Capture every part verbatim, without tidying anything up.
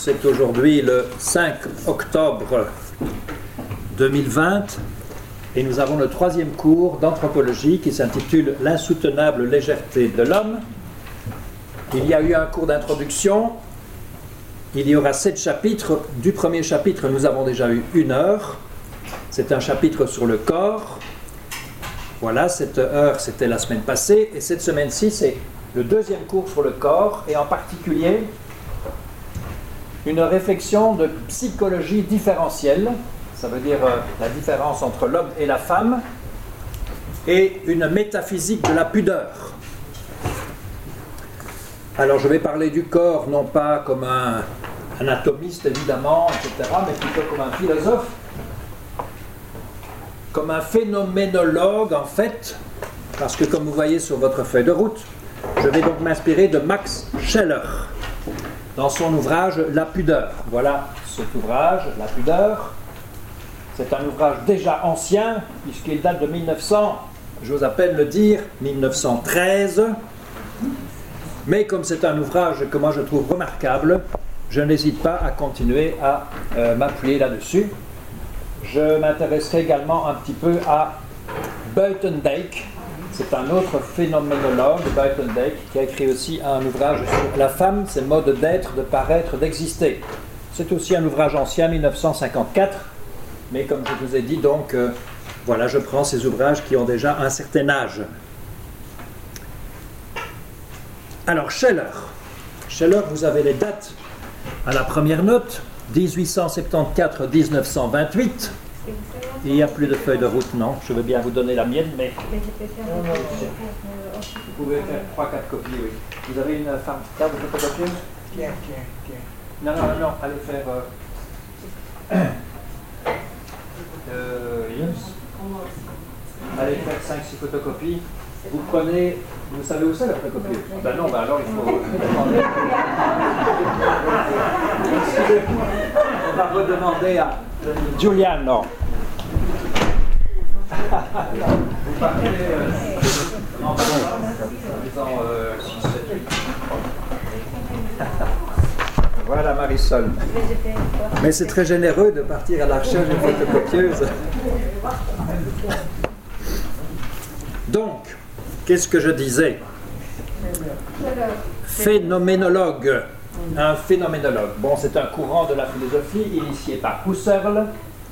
C'est aujourd'hui le cinq octobre deux mille vingt et nous avons le troisième cours d'anthropologie qui s'intitule « L'insoutenable légèreté de l'homme ». Il y a eu un cours d'introduction, il y aura sept chapitres. Du premier chapitre, nous avons déjà eu une heure. C'est un chapitre sur le corps. Voilà, cette heure, c'était la semaine passée. Et cette semaine-ci, c'est le deuxième cours sur le corps, et en particulier une réflexion de psychologie différentielle. Ça veut dire euh, la différence entre l'homme et la femme, et une métaphysique de la pudeur. Alors je vais parler du corps, non pas comme un anatomiste évidemment, et cetera, mais plutôt comme un philosophe, comme un phénoménologue en fait, parce que comme vous voyez sur votre feuille de route, je vais donc m'inspirer de Max Scheler, dans son ouvrage « La pudeur ». Voilà cet ouvrage, « La pudeur ». C'est un ouvrage déjà ancien, puisqu'il date de mille neuf cents, j'ose à peine le dire, mille neuf cent treize. Mais comme c'est un ouvrage que moi je trouve remarquable, je n'hésite pas à continuer à euh, m'appuyer là-dessus. Je m'intéresserai également un petit peu à Buitendijk. C'est un autre phénoménologue, Buitendijk, qui a écrit aussi un ouvrage sur la femme, ses modes d'être, de paraître, d'exister. C'est aussi un ouvrage ancien, mille neuf cent cinquante-quatre, mais comme je vous ai dit, donc, euh, voilà, je prends ces ouvrages qui ont déjà un certain âge. Alors, Scheler. Scheler, vous avez les dates à la première note, dix-huit cent soixante-quatorze à dix-neuf cent vingt-huit. Il n'y a plus de feuille de route, non. Je veux bien vous donner la mienne, mais... Vous pouvez faire trois quatre copies, oui. Vous avez une femme carte de photocopieuse? Tiens, tiens, tiens. Non, non, non, allez faire... Euh... euh, yes. Allez faire cinq six photocopies. Vous prenez... Vous savez où c'est la photocopie? Ben non, ben alors il faut... On va redemander à Julian, non. Vous partez euh, en disant euh, six, sept, huit. Voilà Marisol. Mais c'est très généreux de partir à la recherche d'une photocopieuse. Donc, qu'est-ce que je disais? Phénoménologue. Un phénoménologue. Bon, c'est un courant de la philosophie initié par Husserl.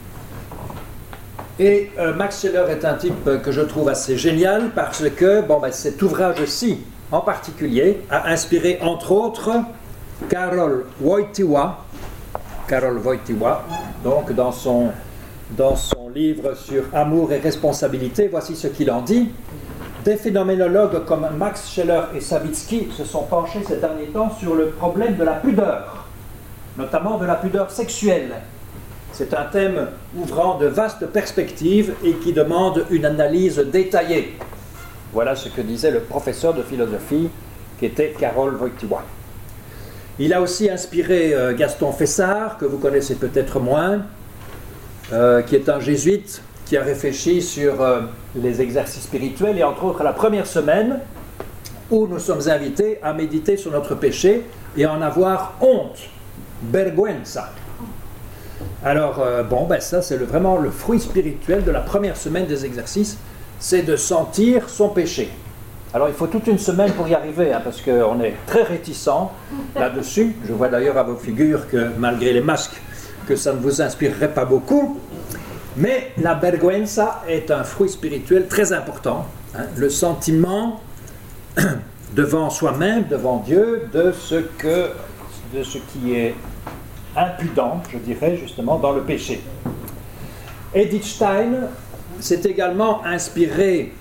Et euh, Max Scheler est un type que je trouve assez génial parce que bon, ben, cet ouvrage-ci, en particulier, a inspiré entre autres Karol Wojtyła. Karol Wojtyła, donc dans son, dans son livre sur Amour et responsabilité, voici ce qu'il en dit. Des phénoménologues comme Max Scheler et Savitsky se sont penchés ces derniers temps sur le problème de la pudeur, notamment de la pudeur sexuelle. C'est un thème ouvrant de vastes perspectives et qui demande une analyse détaillée. Voilà ce que disait le professeur de philosophie qui était Karol Wojtyła. Il a aussi inspiré euh, Gaston Fessard, que vous connaissez peut-être moins, euh, qui est un jésuite qui a réfléchi sur euh, les exercices spirituels et entre autres la première semaine où nous sommes invités à méditer sur notre péché et en avoir honte, vergüenza. Alors euh, bon, ben ça c'est le, vraiment le fruit spirituel de la première semaine des exercices, c'est de sentir son péché. Alors il faut toute une semaine pour y arriver, hein, parce qu'on est très réticents là-dessus. Je vois d'ailleurs à vos figures que malgré les masques, que ça ne vous inspirerait pas beaucoup. Mais la vergüenza est un fruit spirituel très important, hein, le sentiment devant soi-même, devant Dieu, de ce, que, de ce qui est impudent, je dirais justement, dans le péché. Edith Stein s'est également inspirée,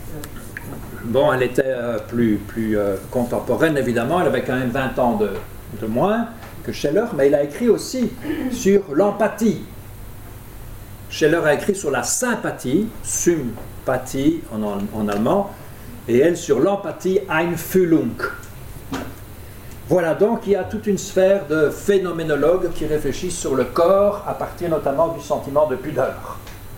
bon, elle était euh, plus, plus euh, contemporaine évidemment, elle avait quand même vingt ans de, de moins que Scheler, mais elle a écrit aussi sur l'empathie. Scheler a écrit sur la sympathie, Sympathie en, en, en allemand, et elle sur l'empathie, Einfühlung. Voilà, donc il y a toute une sphère de phénoménologues qui réfléchissent sur le corps à partir notamment du sentiment de pudeur.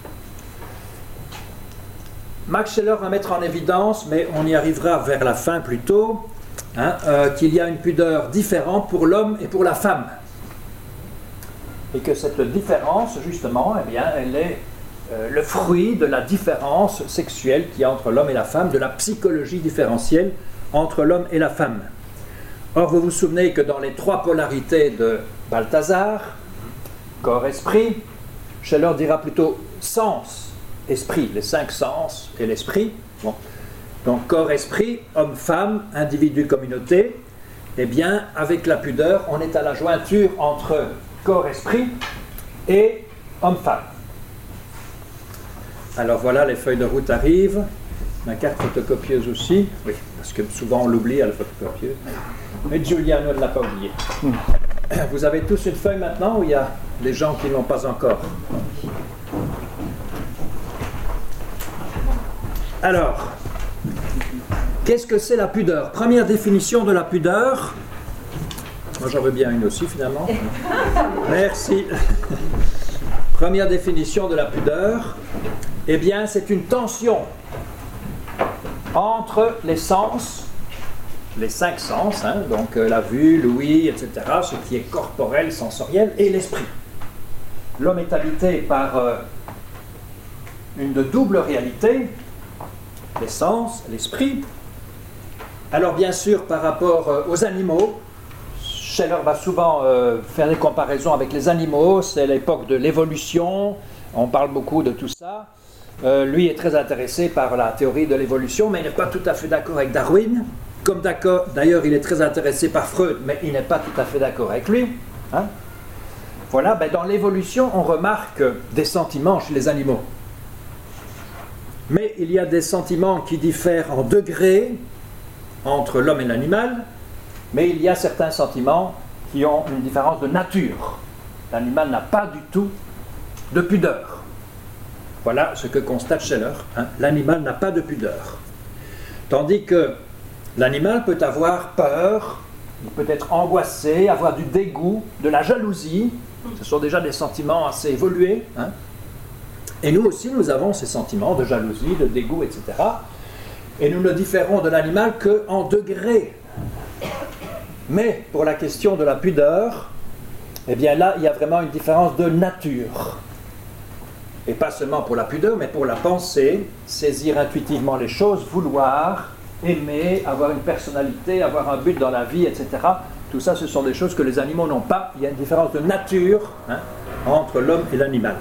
Max Scheler va mettre en évidence, mais on y arrivera vers la fin plutôt, hein, euh, qu'il y a une pudeur différente pour l'homme et pour la femme. et que cette différence, justement, eh bien, elle est euh, le fruit de la différence sexuelle qu'il y a entre l'homme et la femme, de la psychologie différentielle entre l'homme et la femme. Or, vous vous souvenez que dans les trois polarités de Balthazar, corps-esprit, Scheller dira plutôt sens, esprit, les cinq sens et l'esprit. Bon. Donc, corps-esprit, homme-femme, individu-communauté. Eh bien, avec la pudeur, on est à la jointure entre corps-esprit et homme-femme. Alors voilà, les feuilles de route arrivent. Ma carte photocopieuse aussi. Oui, parce que souvent on l'oublie à la photocopieuse. Mais Giuliano ne l'a pas oublié. Mm. Vous avez tous une feuille maintenant ou il y a des gens qui ne l'ont pas encore? Alors, qu'est-ce que c'est la pudeur? Première définition de la pudeur. Moi j'en veux bien une aussi finalement. Merci. Première définition de la pudeur. Eh bien, c'est une tension entre les sens, les cinq sens, hein, donc euh, la vue, l'ouïe, et cetera, ce qui est corporel, sensoriel, et l'esprit. L'homme est habité par euh, une de double réalité, les sens, l'esprit. Alors bien sûr, par rapport euh, aux animaux, Scheller va souvent euh, faire des comparaisons avec les animaux, c'est l'époque de l'évolution, on parle beaucoup de tout ça. Euh, lui est très intéressé par la théorie de l'évolution, mais il n'est pas tout à fait d'accord avec Darwin. Comme d'accord, d'ailleurs, il est très intéressé par Freud, mais il n'est pas tout à fait d'accord avec lui. Hein? Voilà, ben dans l'évolution, on remarque des sentiments chez les animaux. Mais il y a des sentiments qui diffèrent en degrés entre l'homme et l'animal, mais il y a certains sentiments qui ont une différence de nature. L'animal n'a pas du tout de pudeur. Voilà ce que constate Scheller. Hein. L'animal n'a pas de pudeur. Tandis que l'animal peut avoir peur, il peut être angoissé, avoir du dégoût, de la jalousie. Ce sont déjà des sentiments assez évolués. Hein. Et nous aussi, nous avons ces sentiments de jalousie, de dégoût, et cetera. Et nous ne différons de l'animal qu'en degrés. Mais pour la question de la pudeur, eh bien là, il y a vraiment une différence de nature. Et pas seulement pour la pudeur, mais pour la pensée, saisir intuitivement les choses, vouloir, aimer, avoir une personnalité, avoir un but dans la vie, et cetera. Tout ça, ce sont des choses que les animaux n'ont pas. Il y a une différence de nature hein, entre l'homme et l'animal.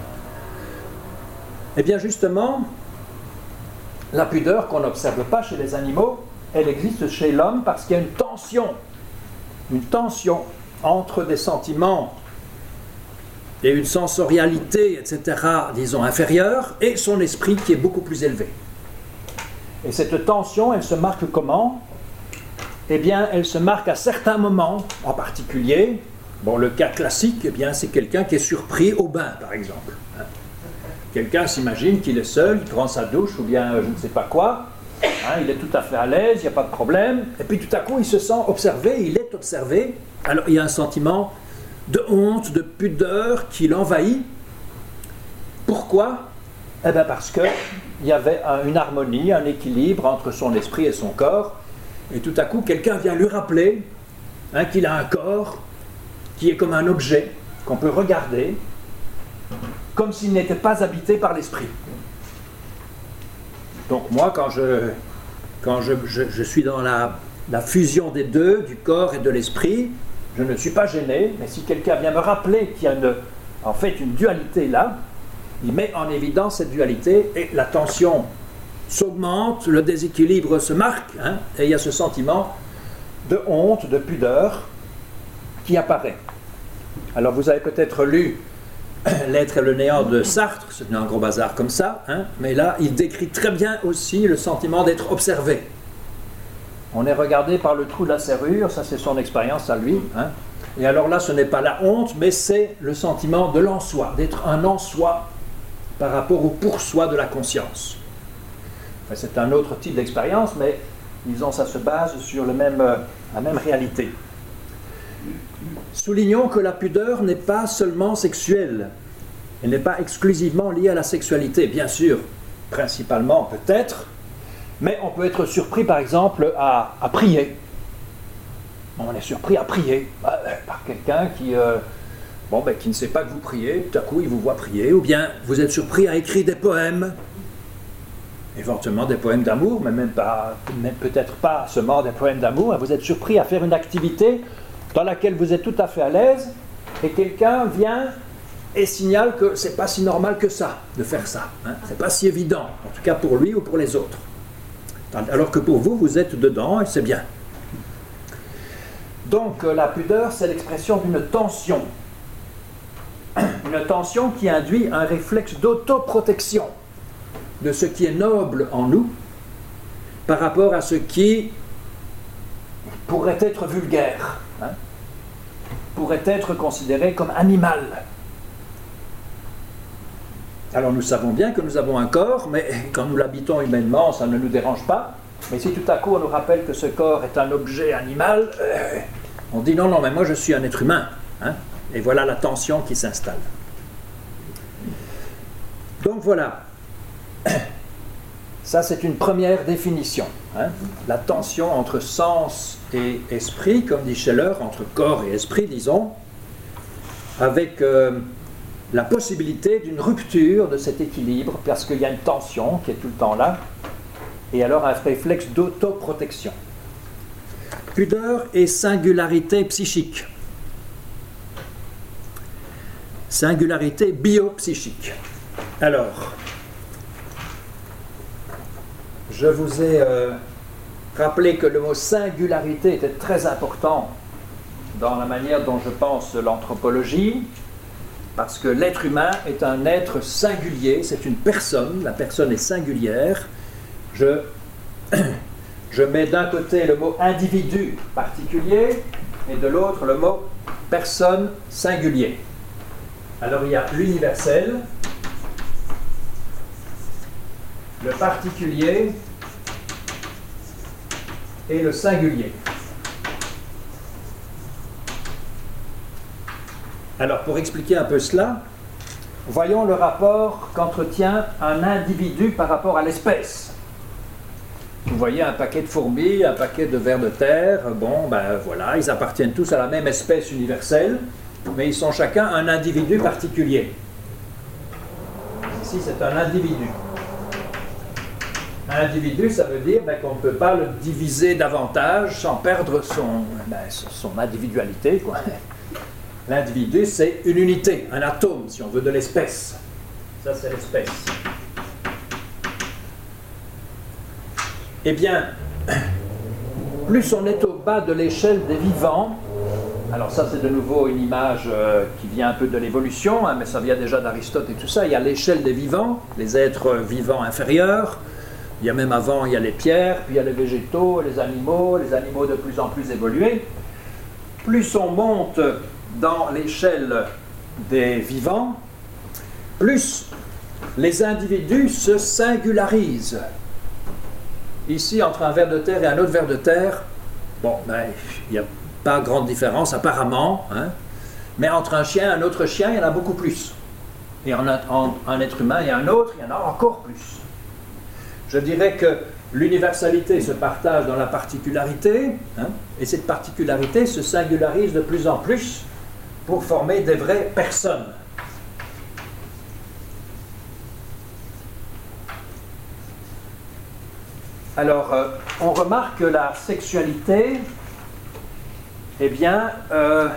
Eh bien justement, la pudeur qu'on n'observe pas chez les animaux, elle existe chez l'homme parce qu'il y a une tension, une tension entre des sentiments et une sensorialité, et cetera, disons, inférieure, et son esprit qui est beaucoup plus élevé. Et cette tension, elle se marque comment? Eh bien, elle se marque à certains moments, en particulier. Bon, le cas classique, eh bien, c'est quelqu'un qui est surpris au bain, par exemple. Hein. Quelqu'un s'imagine qu'il est seul, il prend sa douche, ou bien je ne sais pas quoi, hein, il est tout à fait à l'aise, il n'y a pas de problème, et puis tout à coup, il se sent observé, il est observé, alors il y a un sentiment de honte, de pudeur qui l'envahit. Pourquoi? Eh bien parce qu'il y avait un, une harmonie, un équilibre entre son esprit et son corps, et tout à coup quelqu'un vient lui rappeler hein, qu'il a un corps qui est comme un objet qu'on peut regarder, comme s'il n'était pas habité par l'esprit. Donc moi, quand je, quand je, je, je suis dans la, la fusion des deux, du corps et de l'esprit, je ne suis pas gêné, mais si quelqu'un vient me rappeler qu'il y a une, en fait une dualité là, il met en évidence cette dualité et la tension s'augmente, le déséquilibre se marque, hein, et il y a ce sentiment de honte, de pudeur qui apparaît. Alors vous avez peut-être lu L'être et le néant de Sartre, c'est un gros bazar comme ça, hein, mais là il décrit très bien aussi le sentiment d'être observé. On est regardé par le trou de la serrure, ça c'est son expérience à lui. Hein. Et alors là, ce n'est pas la honte, mais c'est le sentiment de l'en-soi, d'être un en-soi par rapport au pour-soi de la conscience. Enfin, c'est un autre type d'expérience, mais disons ça se base sur le même, euh, la même réalité. Soulignons que la pudeur n'est pas seulement sexuelle, elle n'est pas exclusivement liée à la sexualité, bien sûr, principalement peut-être, mais on peut être surpris, par exemple, à, à prier. On est surpris à prier euh, par quelqu'un qui, euh, bon, ben, qui ne sait pas que vous priez, tout à coup il vous voit prier, ou bien vous êtes surpris à écrire des poèmes, éventuellement des poèmes d'amour, mais même pas, même peut-être pas seulement des poèmes d'amour, vous êtes surpris à faire une activité dans laquelle vous êtes tout à fait à l'aise, et quelqu'un vient et signale que c'est pas si normal que ça, de faire ça. Hein. C'est pas si évident, en tout cas pour lui ou pour les autres. Alors que pour vous, vous êtes dedans et c'est bien. Donc la pudeur, c'est l'expression d'une tension. Une tension qui induit un réflexe d'autoprotection de ce qui est noble en nous par rapport à ce qui pourrait être vulgaire, hein, pourrait être considéré comme animal. Alors nous savons bien que nous avons un corps, mais quand nous l'habitons humainement, ça ne nous dérange pas. Mais si tout à coup on nous rappelle que ce corps est un objet animal, euh, on dit non, non, mais moi je suis un être humain. Hein, et voilà la tension qui s'installe. Donc voilà. Ça, c'est une première définition. Hein? La tension entre sens et esprit, comme dit Scheller, entre corps et esprit, disons, avec euh, la possibilité d'une rupture de cet équilibre, parce qu'il y a une tension qui est tout le temps là, et alors un réflexe d'autoprotection. Pudeur et singularité psychique. Singularité biopsychique. Alors, je vous ai euh, rappelé que le mot singularité était très important dans la manière dont je pense l'anthropologie, parce que l'être humain est un être singulier, c'est une personne, la personne est singulière. Je, je mets d'un côté le mot individu particulier et de l'autre le mot personne singulier. Alors il y a l'universel, le particulier et le singulier. Alors, pour expliquer un peu cela, voyons le rapport qu'entretient un individu par rapport à l'espèce. Vous voyez un paquet de fourmis, un paquet de vers de terre, bon, ben voilà, ils appartiennent tous à la même espèce universelle, mais ils sont chacun un individu particulier. Ici, c'est un individu. Un individu, ça veut dire ben, qu'on ne peut pas le diviser davantage sans perdre son, ben, son individualité, quoi. L'individu, c'est une unité, un atome, si on veut, de l'espèce. Ça, c'est l'espèce. Eh bien, plus on est au bas de l'échelle des vivants, alors ça, c'est de nouveau une image euh, qui vient un peu de l'évolution, hein, mais ça vient déjà d'Aristote et tout ça. Il y a l'échelle des vivants, les êtres vivants inférieurs. Il y a même avant, il y a les pierres, puis il y a les végétaux, les animaux, les animaux de plus en plus évolués. Plus on monte dans l'échelle des vivants, plus les individus se singularisent. Ici, entre un ver de terre et un autre ver de terre, bon, ben, il n'y a pas grande différence apparemment, hein, mais entre un chien et un autre chien, il y en a beaucoup plus. Et en un, en, un être humain et un autre, il y en a encore plus. Je dirais que l'universalité se partage dans la particularité, hein, et cette particularité se singularise de plus en plus pour former des vraies personnes. Alors, euh, on remarque que la sexualité, eh bien, euh,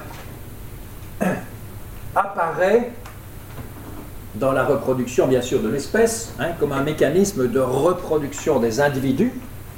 apparaît dans la reproduction, bien sûr, de l'espèce, hein, comme un mécanisme de reproduction des individus.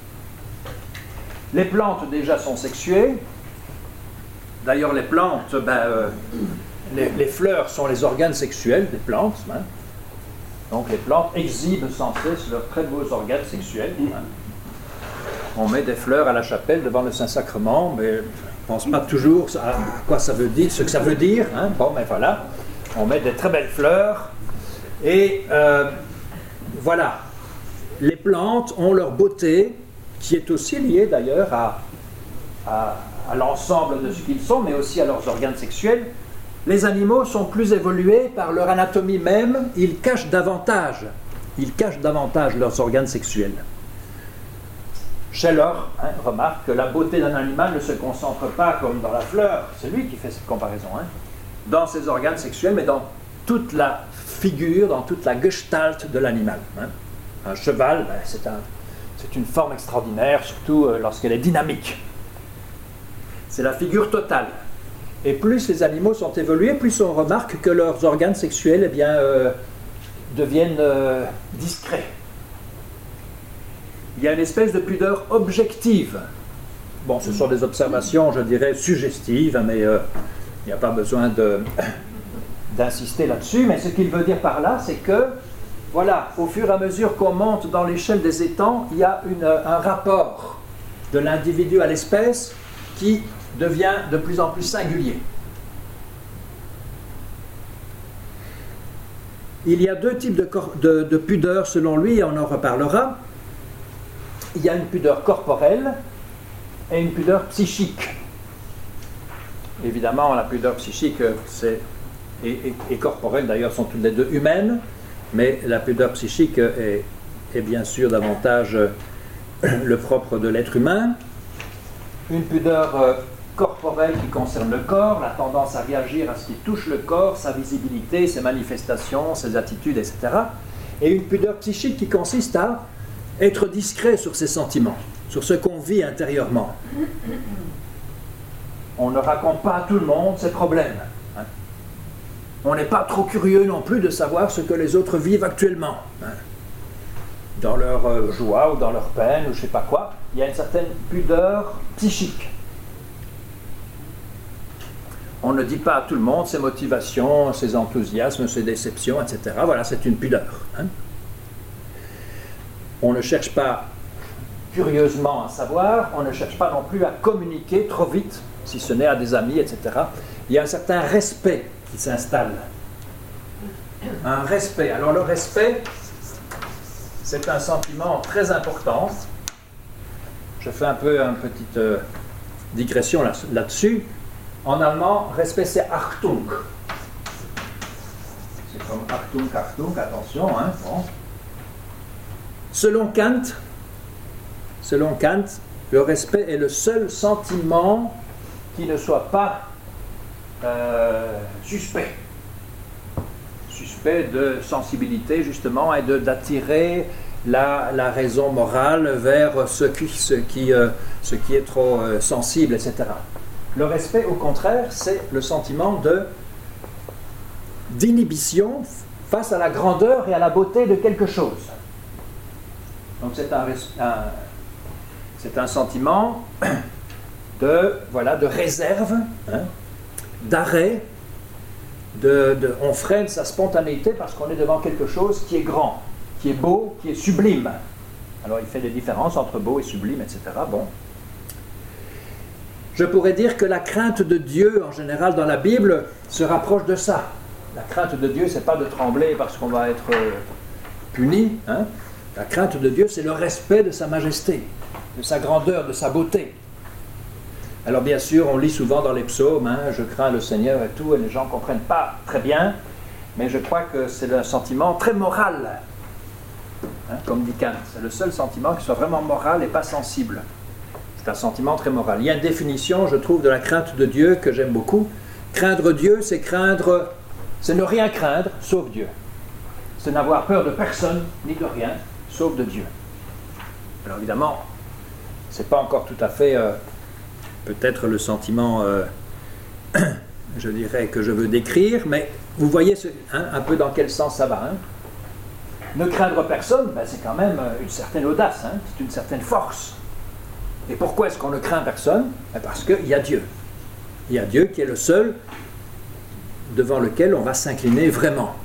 Les plantes, déjà, sont sexuées. D'ailleurs, les plantes, ben, euh, les, les fleurs sont les organes sexuels des plantes. Hein. Donc, les plantes exhibent sans cesse leurs très beaux organes sexuels. Hein. On met des fleurs à la chapelle devant le Saint-Sacrement, mais on ne pense pas toujours à quoi ça veut dire, ce que ça veut dire. Hein. Bon, mais voilà, on met des très belles fleurs. Et euh, voilà, les plantes ont leur beauté, qui est aussi liée d'ailleurs à, à, à l'ensemble de ce qu'ils sont, mais aussi à leurs organes sexuels. Les animaux sont plus évolués par leur anatomie même, ils cachent davantage, ils cachent davantage leurs organes sexuels. Scheller hein, remarque que la beauté d'un animal ne se concentre pas comme dans la fleur, c'est lui qui fait cette comparaison, hein, dans ses organes sexuels, mais dans toute la figure, dans toute la gestalt de l'animal. Hein. Un cheval, ben, c'est un, c'est une forme extraordinaire, surtout euh, lorsqu'elle est dynamique. C'est la figure totale. Et plus les animaux sont évolués, plus on remarque que leurs organes sexuels eh bien, euh, deviennent euh, discrets. Il y a une espèce de pudeur objective. Bon, ce sont des observations, je dirais, suggestives, mais euh, il n'y a pas besoin de, d'insister là-dessus. Mais ce qu'il veut dire par là, c'est que, voilà, au fur et à mesure qu'on monte dans l'échelle des étangs, il y a une, un rapport de l'individu à l'espèce qui devient de plus en plus singulier. Il y a deux types de, de, de pudeur selon lui, et on en reparlera. Il y a une pudeur corporelle et une pudeur psychique. Évidemment, la pudeur psychique c'est, et, et, et corporelle, d'ailleurs, sont toutes les deux humaines, mais la pudeur psychique est, est bien sûr davantage le propre de l'être humain. Une pudeur euh, corporelle qui concerne le corps, la tendance à réagir à ce qui touche le corps, sa visibilité, ses manifestations, ses attitudes, et cetera. Et une pudeur psychique qui consiste à être discret sur ses sentiments, sur ce qu'on vit intérieurement. On ne raconte pas à tout le monde ses problèmes. Hein. On n'est pas trop curieux non plus de savoir ce que les autres vivent actuellement. Hein. Dans leur euh, joie ou dans leur peine ou je ne sais pas quoi, il y a une certaine pudeur psychique. On ne dit pas à tout le monde ses motivations, ses enthousiasmes, ses déceptions, et cetera. Voilà, c'est une pudeur. Hein. On ne cherche pas curieusement à savoir, on ne cherche pas non plus à communiquer trop vite, si ce n'est à des amis, et cetera. Il y a un certain respect qui s'installe. Un respect. Alors le respect, c'est un sentiment très important. Je fais un peu une petite euh, digression là, là-dessus. En allemand, respect c'est Achtung. C'est comme Achtung, Achtung, attention. Hein, bon. Selon Kant, selon Kant, le respect est le seul sentiment qui ne soit pas euh, suspect. Suspect de sensibilité, justement, et de, d'attirer la, la raison morale vers ce qui, ce qui, euh, ce qui est trop euh, sensible, et cetera. Le respect, au contraire, c'est le sentiment de, d'inhibition face à la grandeur et à la beauté de quelque chose. Donc c'est un, un, c'est un sentiment de, voilà, de réserve, hein, d'arrêt, de, de, on freine sa spontanéité parce qu'on est devant quelque chose qui est grand, qui est beau, qui est sublime. Alors il fait des différences entre beau et sublime, et cetera. Bon. Je pourrais dire que la crainte de Dieu, en général dans la Bible, se rapproche de ça. La crainte de Dieu, c'est pas de trembler parce qu'on va être euh, puni, hein. La crainte de Dieu, c'est le respect de sa majesté, de sa grandeur, de sa beauté. Alors bien sûr, on lit souvent dans les psaumes, hein, je crains le Seigneur et tout, et les gens ne comprennent pas très bien, mais je crois que c'est un sentiment très moral, hein, comme dit Kant. C'est le seul sentiment qui soit vraiment moral et pas sensible. C'est un sentiment très moral. Il y a une définition, je trouve, de la crainte de Dieu que j'aime beaucoup. Craindre Dieu, c'est craindre, c'est ne rien craindre, sauf Dieu. C'est n'avoir peur de personne, ni de rien, sauf de Dieu. Alors évidemment, ce n'est pas encore tout à fait euh, peut-être le sentiment, euh, je dirais, que je veux décrire, mais vous voyez ce, hein, un peu dans quel sens ça va. Hein. Ne craindre personne, ben, c'est quand même une certaine audace, hein, c'est une certaine force. Et pourquoi est-ce qu'on ne craint personne? Ben parce qu'il y a Dieu. Il y a Dieu qui est le seul devant lequel on va s'incliner vraiment.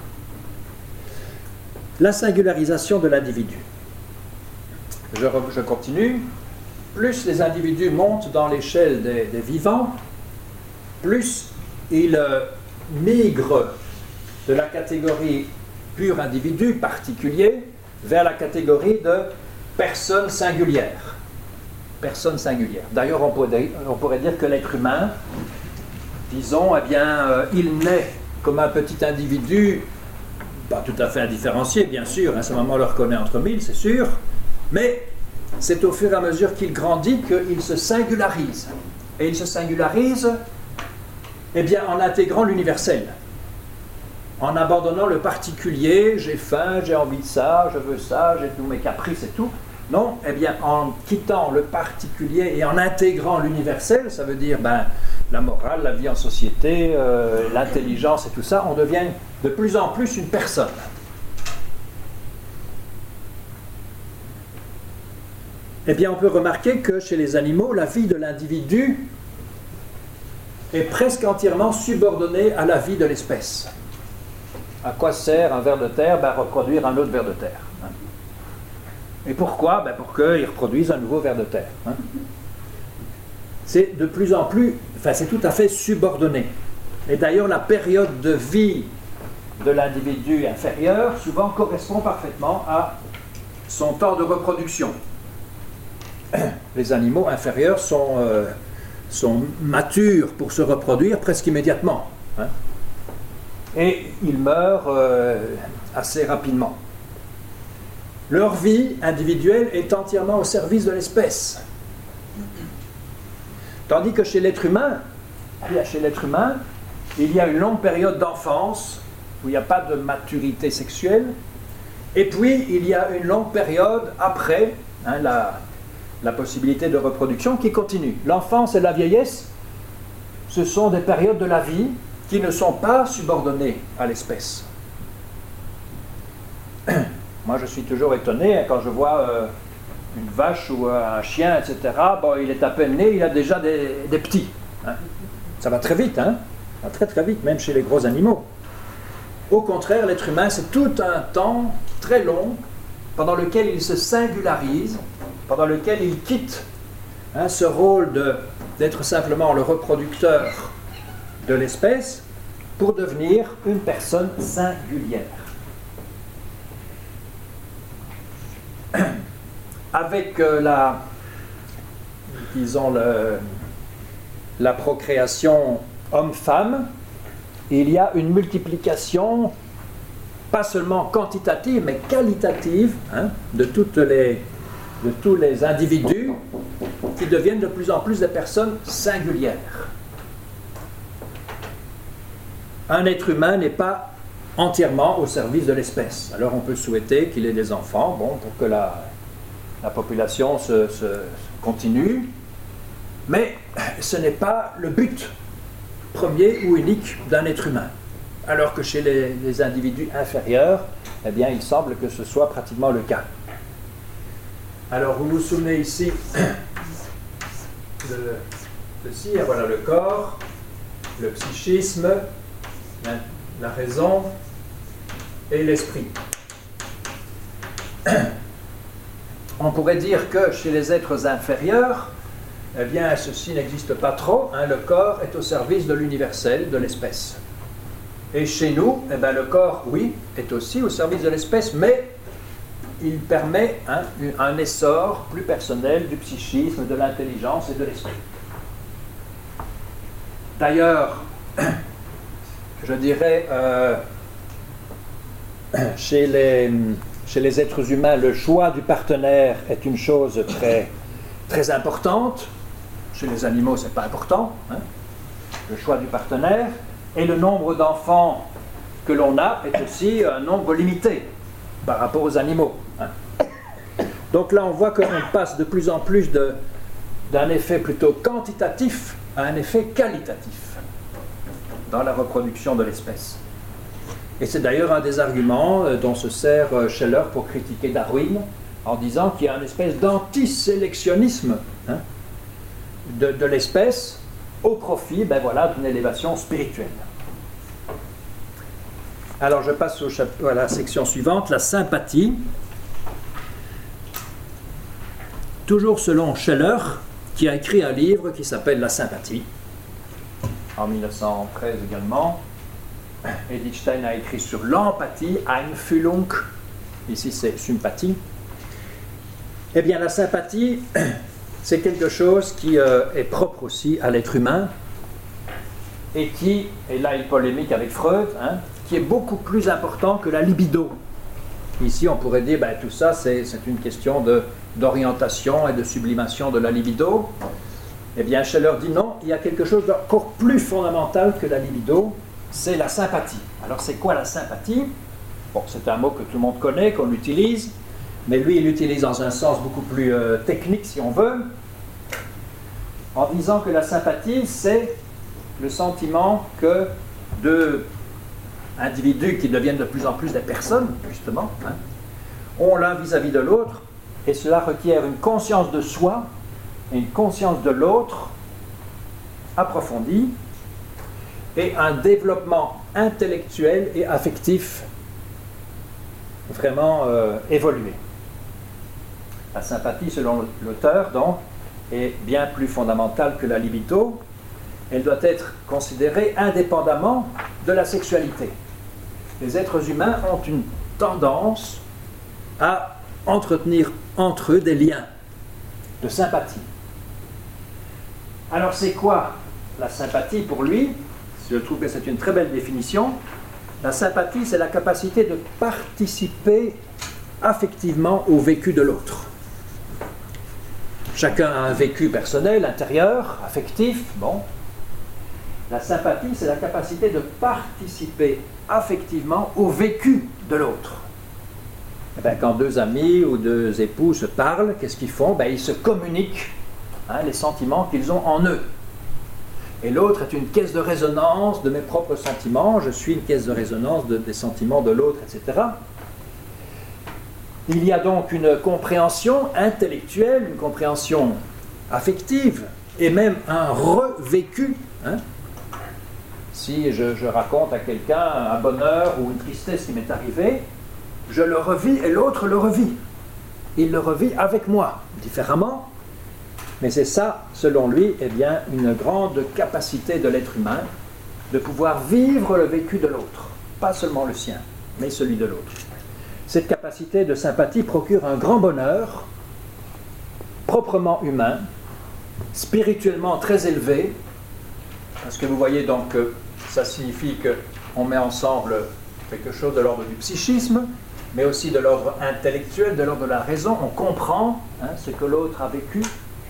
La singularisation de l'individu. Je, je continue. Plus les individus montent dans l'échelle des, des vivants, plus ils euh, migrent de la catégorie pur individu, particulier, vers la catégorie de personne singulière. Personne singulière. D'ailleurs, on pourrait, on pourrait dire que l'être humain, disons, eh bien, euh, il naît comme un petit individu, pas tout à fait indifférencié, bien sûr, hein, sa maman le reconnaît entre mille, c'est sûr, mais c'est au fur et à mesure qu'il grandit qu'il se singularise. Et il se singularise Eh bien, en intégrant l'universel, en abandonnant le particulier, j'ai faim, j'ai envie de ça, je veux ça, j'ai tous mes caprices et tout. Non, eh bien, en quittant le particulier et en intégrant l'universel, ça veut dire ben, la morale, la vie en société, euh, l'intelligence et tout ça, on devient de plus en plus une personne. Eh bien, on peut remarquer que chez les animaux, la vie de l'individu est presque entièrement subordonnée à la vie de l'espèce. À quoi sert un ver de terre? Ben, reproduire un autre ver de terre. Hein. Et pourquoi? Ben, pour qu'il reproduise un nouveau ver de terre. Hein. C'est de plus en plus, enfin c'est tout à fait subordonné. Et d'ailleurs, la période de vie de l'individu inférieur souvent correspond parfaitement à son temps de reproduction. Les animaux inférieurs sont, euh, sont matures pour se reproduire presque immédiatement. Hein. Et ils meurent euh, assez rapidement. Leur vie individuelle est entièrement au service de l'espèce. Tandis que chez l'être humain, chez l'être humain, il y a une longue période d'enfance où il n'y a pas de maturité sexuelle, et puis il y a une longue période après hein, la, la possibilité de reproduction qui continue. L'enfance et la vieillesse, ce sont des périodes de la vie qui ne sont pas subordonnées à l'espèce. Moi, je suis toujours étonné hein, quand je vois euh, une vache ou un chien, et cetera. Bon, il est à peine né, il a déjà des, des petits. Hein. Ça va très vite, hein. Ça va très très vite, même chez les gros animaux. Au contraire, l'être humain, c'est tout un temps très long pendant lequel il se singularise, pendant lequel il quitte hein, ce rôle de, d'être simplement le reproducteur de l'espèce pour devenir une personne singulière. Avec euh, la, disons le, la procréation homme-femme, il y a une multiplication, pas seulement quantitative, mais qualitative, hein, de, toutes les, de tous les individus qui deviennent de plus en plus des personnes singulières. Un être humain n'est pas entièrement au service de l'espèce. Alors on peut souhaiter qu'il ait des enfants, bon, pour que la, la population se, se continue, mais ce n'est pas le but premier ou unique d'un être humain. Alors que chez les, les individus inférieurs, eh bien, il semble que ce soit pratiquement le cas. Alors, vous vous souvenez ici de ceci, voilà le corps, le psychisme, la, la raison et l'esprit. On pourrait dire que chez les êtres inférieurs, eh bien, ceci n'existe pas trop. Hein, le corps est au service de l'universel, de l'espèce. Et chez nous, eh bien, le corps, oui, est aussi au service de l'espèce, mais il permet hein, un essor plus personnel du psychisme, de l'intelligence et de l'esprit. D'ailleurs, je dirais, euh, chez les, chez les êtres humains, le choix du partenaire est une chose très, très importante. Chez les animaux, ce n'est pas important, hein, le choix du partenaire. Et le nombre d'enfants que l'on a est aussi un nombre limité par rapport aux animaux. Hein. Donc là, on voit qu'on passe de plus en plus de, d'un effet plutôt quantitatif à un effet qualitatif dans la reproduction de l'espèce. Et c'est d'ailleurs un des arguments dont se sert Scheller pour critiquer Darwin, en disant qu'il y a une espèce d'antisélectionnisme hein, de, de l'espèce au profit ben voilà, d'une élévation spirituelle. Alors je passe au chapitre, à la section suivante, la sympathie. Toujours selon Scheller, qui a écrit un livre qui s'appelle La sympathie, en mille neuf cent treize également. Edith Stein a écrit sur l'empathie, Einfühlung, ici c'est sympathie. Eh bien la sympathie, c'est quelque chose qui euh, est propre aussi à l'être humain et qui, et là il polémique avec Freud, hein, qui est beaucoup plus important que la libido. Ici on pourrait dire, ben, tout ça c'est, c'est une question de, d'orientation et de sublimation de la libido. Eh bien, Scheller dit non, il y a quelque chose d'encore plus fondamental que la libido, c'est la sympathie. Alors, c'est quoi la sympathie? Bon, c'est un mot que tout le monde connaît, qu'on utilise, mais lui, il l'utilise dans un sens beaucoup plus euh, technique, si on veut, en disant que la sympathie, c'est le sentiment que deux individus qui deviennent de plus en plus des personnes, justement, hein, ont l'un vis-à-vis de l'autre, et cela requiert une conscience de soi et une conscience de l'autre approfondie, et un développement intellectuel et affectif vraiment euh, évolué. La sympathie, selon l'auteur, donc, est bien plus fondamentale que la libido. Elle doit être considérée indépendamment de la sexualité. Les êtres humains ont une tendance à entretenir entre eux des liens de sympathie. Alors c'est quoi la sympathie pour lui? Je trouve que c'est une très belle définition. La sympathie, c'est la capacité de participer affectivement au vécu de l'autre. Chacun a un vécu personnel, intérieur, affectif, bon. La sympathie, c'est la capacité de participer affectivement au vécu de l'autre. Eh bien, quand deux amis ou deux époux se parlent, qu'est-ce qu'ils font? Ben, ils se communiquent hein, les sentiments qu'ils ont en eux. Et l'autre est une caisse de résonance de mes propres sentiments, je suis une caisse de résonance de, des sentiments de l'autre, et cetera. Il y a donc une compréhension intellectuelle, une compréhension affective, et même un revécu. Hein. Si je, je raconte à quelqu'un un bonheur ou une tristesse qui m'est arrivée, je le revis et l'autre le revit. Il le revit avec moi, différemment. Mais c'est ça, selon lui, eh bien, une grande capacité de l'être humain de pouvoir vivre le vécu de l'autre. Pas seulement le sien, mais celui de l'autre. Cette capacité de sympathie procure un grand bonheur, proprement humain, spirituellement très élevé, parce que vous voyez donc que ça signifie qu'on met ensemble quelque chose de l'ordre du psychisme, mais aussi de l'ordre intellectuel, de l'ordre de la raison. On comprend hein, ce que l'autre a vécu.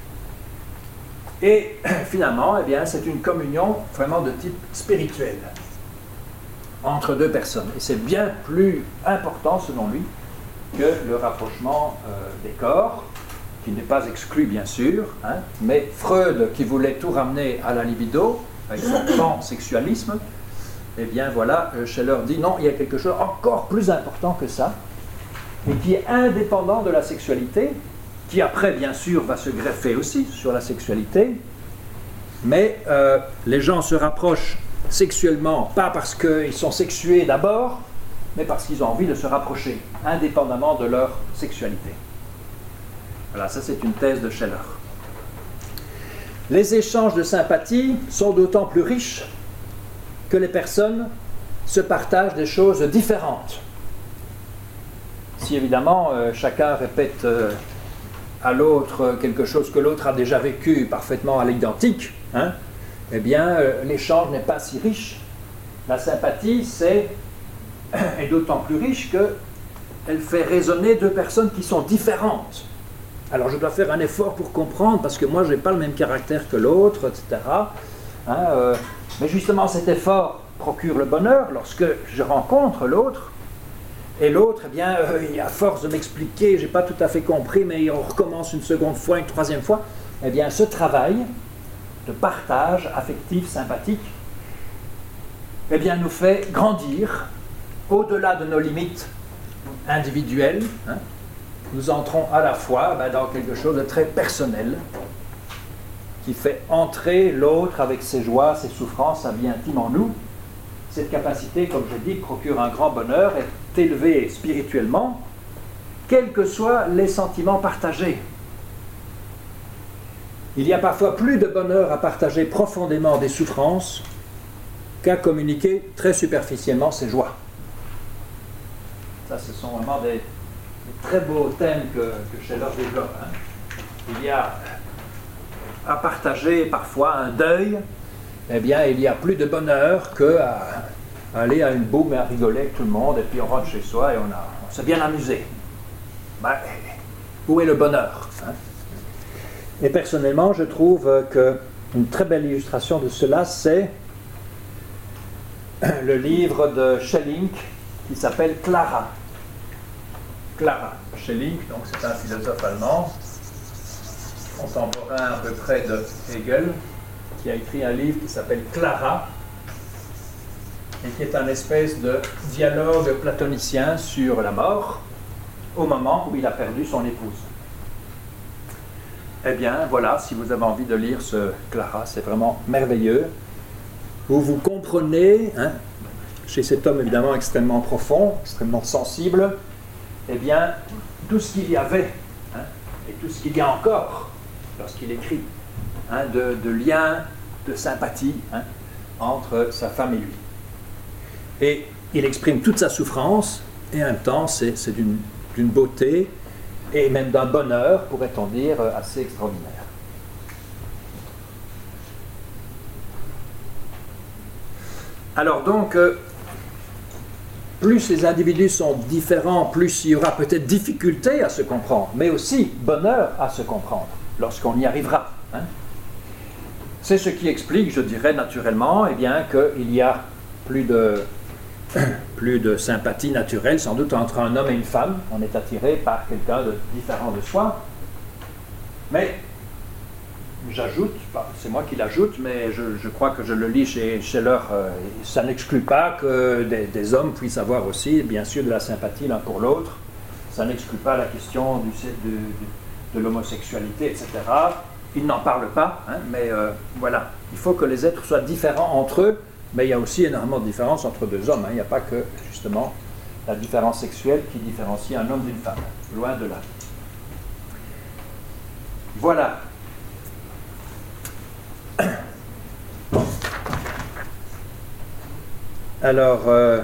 Et finalement, eh bien, c'est une communion vraiment de type spirituel entre deux personnes. Et c'est bien plus important, selon lui, que le rapprochement euh, des corps, qui n'est pas exclu, bien sûr, hein, mais Freud, qui voulait tout ramener à la libido, avec son pansexualisme, eh bien voilà, Scheller dit non, il y a quelque chose encore plus important que ça, et qui est indépendant de la sexualité, qui après, bien sûr, va se greffer aussi sur la sexualité, mais euh, les gens se rapprochent sexuellement, pas parce qu'ils sont sexués d'abord, mais parce qu'ils ont envie de se rapprocher, indépendamment de leur sexualité. Voilà, ça c'est une thèse de Scheller. Les échanges de sympathie sont d'autant plus riches que les personnes se partagent des choses différentes. Si évidemment euh, chacun répète euh, à l'autre quelque chose que l'autre a déjà vécu parfaitement à l'identique, hein, eh bien euh, l'échange n'est pas si riche. La sympathie c'est, est d'autant plus riche qu'elle fait résonner deux personnes qui sont différentes. Alors je dois faire un effort pour comprendre parce que moi je n'ai pas le même caractère que l'autre, et cetera. Hein, euh, mais justement cet effort procure le bonheur lorsque je rencontre l'autre. Et l'autre, eh bien, euh, à force de m'expliquer, je n'ai pas tout à fait compris, mais on recommence une seconde fois, une troisième fois, eh bien, ce travail de partage affectif, sympathique, eh bien, nous fait grandir au-delà de nos limites individuelles. Hein. Nous entrons à la fois ben, dans quelque chose de très personnel, qui fait entrer l'autre avec ses joies, ses souffrances, sa vie intime en nous. Cette capacité, comme je dis, procure un grand bonheur, est élevée spirituellement, quels que soient les sentiments partagés. Il y a parfois plus de bonheur à partager profondément des souffrances qu'à communiquer très superficiellement ses joies. Ça, ce sont vraiment des, des très beaux thèmes que, que Scheller développe. Hein. Il y a à partager parfois un deuil, eh bien, il y a plus de bonheur qu'à aller à une boum et à rigoler avec tout le monde, et puis on rentre chez soi et on, a, on s'est bien amusé. Ben, où est le bonheur hein? Et personnellement, je trouve qu'une très belle illustration de cela, c'est le livre de Schelling qui s'appelle Clara. Clara. Schelling, donc c'est un philosophe allemand, contemporain à peu près de Hegel, qui a écrit un livre qui s'appelle Clara, et qui est un espèce de dialogue platonicien sur la mort, au moment où il a perdu son épouse. Eh bien, voilà, si vous avez envie de lire ce Clara, c'est vraiment merveilleux, où vous comprenez, hein, chez cet homme évidemment extrêmement profond, extrêmement sensible, eh bien, tout ce qu'il y avait, hein, et tout ce qu'il y a encore, lorsqu'il écrit, hein, de, de liens, de sympathie, hein, entre sa femme et lui. Et il exprime toute sa souffrance, et en même temps, c'est, c'est d'une, d'une beauté, et même d'un bonheur, pourrait-on dire, assez extraordinaire. Alors donc, euh, plus les individus sont différents, plus il y aura peut-être difficulté à se comprendre, mais aussi bonheur à se comprendre, lorsqu'on y arrivera. Hein. C'est ce qui explique, je dirais naturellement, eh bien, qu'il y a plus de, plus de sympathie naturelle, sans doute, entre un homme et une femme. On est attiré par quelqu'un de différent de soi. Mais, j'ajoute, c'est moi qui l'ajoute, mais je, je crois que je le lis chez Scheller, euh, ça n'exclut pas que des, des hommes puissent avoir aussi, bien sûr, de la sympathie l'un pour l'autre. Ça n'exclut pas la question du, de, de, de l'homosexualité, et cetera. Ils n'en parlent pas, hein, mais euh, voilà. Il faut que les êtres soient différents entre eux, mais il y a aussi énormément de différences entre deux hommes. Hein. Il n'y a pas que, justement, la différence sexuelle qui différencie un homme d'une femme. Loin de là. Voilà. Alors, euh,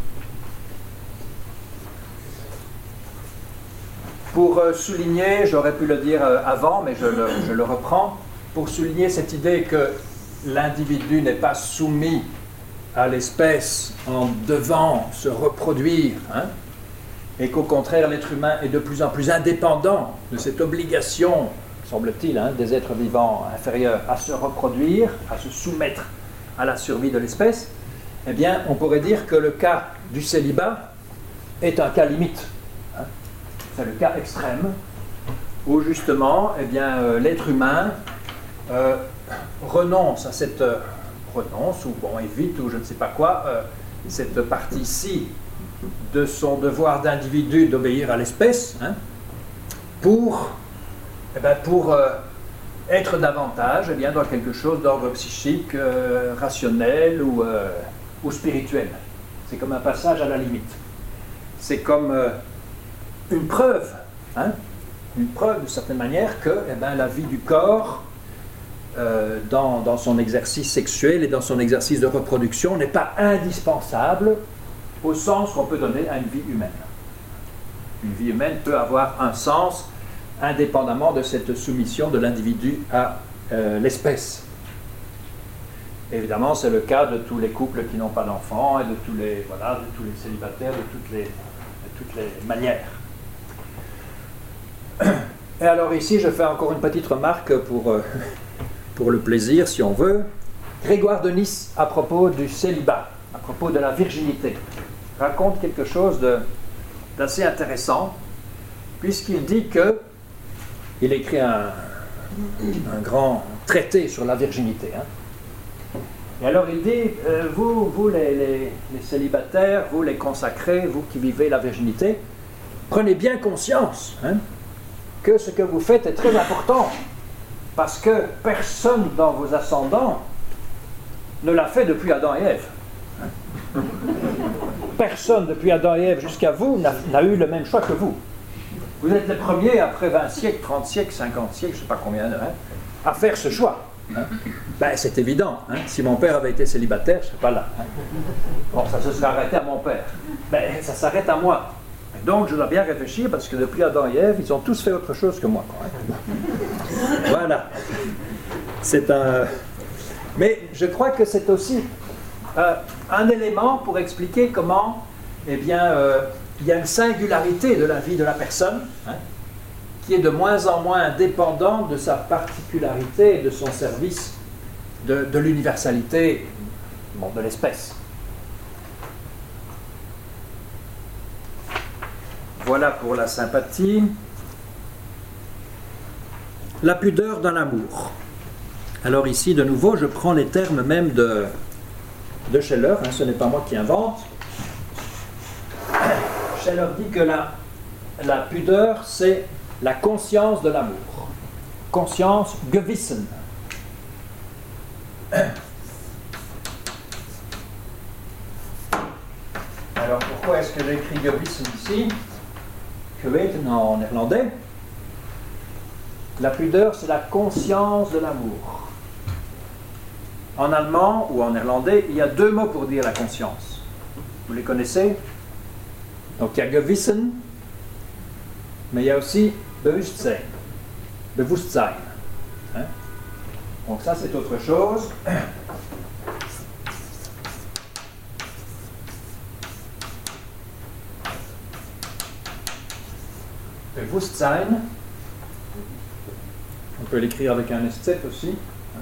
pour euh, souligner, j'aurais pu le dire euh, avant, mais je le, je le reprends, pour souligner cette idée que l'individu n'est pas soumis à l'espèce en devant se reproduire, hein, et qu'au contraire l'être humain est de plus en plus indépendant de cette obligation, semble-t-il, hein, des êtres vivants inférieurs à se reproduire, à se soumettre à la survie de l'espèce, eh bien, on pourrait dire que le cas du célibat est un cas limite. Hein. C'est le cas extrême où, justement, eh bien, euh, l'être humain euh, renonce à cette... Euh, renonce, ou bon, évite, ou je ne sais pas quoi, euh, cette partie-ci de son devoir d'individu d'obéir à l'espèce, hein, pour... Eh bien, pour euh, être davantage eh bien, dans quelque chose d'ordre psychique, euh, rationnel ou, euh, ou spirituel. C'est comme un passage à la limite. C'est comme euh, une preuve, hein, une preuve d'une certaine manière que eh bien, la vie du corps, euh, dans, dans son exercice sexuel et dans son exercice de reproduction, n'est pas indispensable au sens qu'on peut donner à une vie humaine. Une vie humaine peut avoir un sens indépendamment de cette soumission de l'individu à euh, l'espèce. Évidemment, c'est le cas de tous les couples qui n'ont pas d'enfants et de tous les, voilà, de tous les célibataires, de toutes les, de toutes les manières. Et alors ici, je fais encore une petite remarque pour, euh, pour le plaisir, si on veut. Grégoire de Nice, à propos du célibat, à propos de la virginité, raconte quelque chose de, d'assez intéressant, puisqu'il dit que il écrit un, un grand traité sur la virginité. Hein. Et alors il dit, euh, vous, vous les, les, les célibataires, vous les consacrés, vous qui vivez la virginité, prenez bien conscience, hein, que ce que vous faites est très important, parce que personne dans vos ascendants ne l'a fait depuis Adam et Ève. Hein. Personne depuis Adam et Ève jusqu'à vous n'a, n'a eu le même choix que vous. Vous êtes les premiers, après vingt siècles, trente siècles, cinquante siècles, je ne sais pas combien, hein, à faire ce choix. Hein. Ben, c'est évident. Hein. Si mon père avait été célibataire, je ne serais pas là. Hein. Bon, ça se serait arrêté à mon père. Ben, ça s'arrête à moi. Donc, je dois bien réfléchir, parce que depuis Adam et Ève, ils ont tous fait autre chose que moi. Hein. Voilà. C'est un... Mais je crois que c'est aussi euh, un élément pour expliquer comment, eh bien, euh, il y a une singularité de la vie de la personne, hein, qui est de moins en moins indépendant de sa particularité et de son service de, de l'universalité bon, de l'espèce. Voilà pour la sympathie. La pudeur dans l'amour. Alors ici, de nouveau, je prends les termes même de, de Scheller, hein, ce n'est pas moi qui invente. Scheller dit que la, la pudeur, c'est la conscience de l'amour. Conscience, Gewissen. Alors pourquoi est-ce que j'ai écrit Gewissen ici? Geweten en néerlandais. La pudeur, c'est la conscience de l'amour. En allemand ou en néerlandais, il y a deux mots pour dire la conscience. Vous les connaissez? Donc il y a Gewissen, mais il y a aussi Bewusstsein. Bewusstsein. Hein? Donc ça, c'est autre chose. Bewusstsein. On peut l'écrire avec un S Z aussi.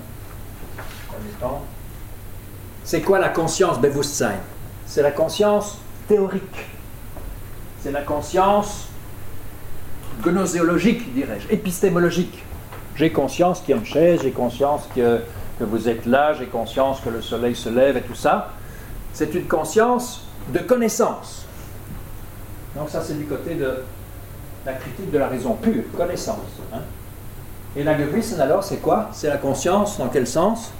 C'est quoi la conscience Bewusstsein? C'est la conscience théorique. C'est la conscience gnoséologique, dirais-je, épistémologique. J'ai conscience qu'il y a une chaise, j'ai conscience que, que vous êtes là, j'ai conscience que le soleil se lève et tout ça. C'est une conscience de connaissance. Donc ça, c'est du côté de la critique de la raison pure, connaissance. Hein? Et la Gewissen, alors, c'est quoi? C'est la conscience, dans quel sens?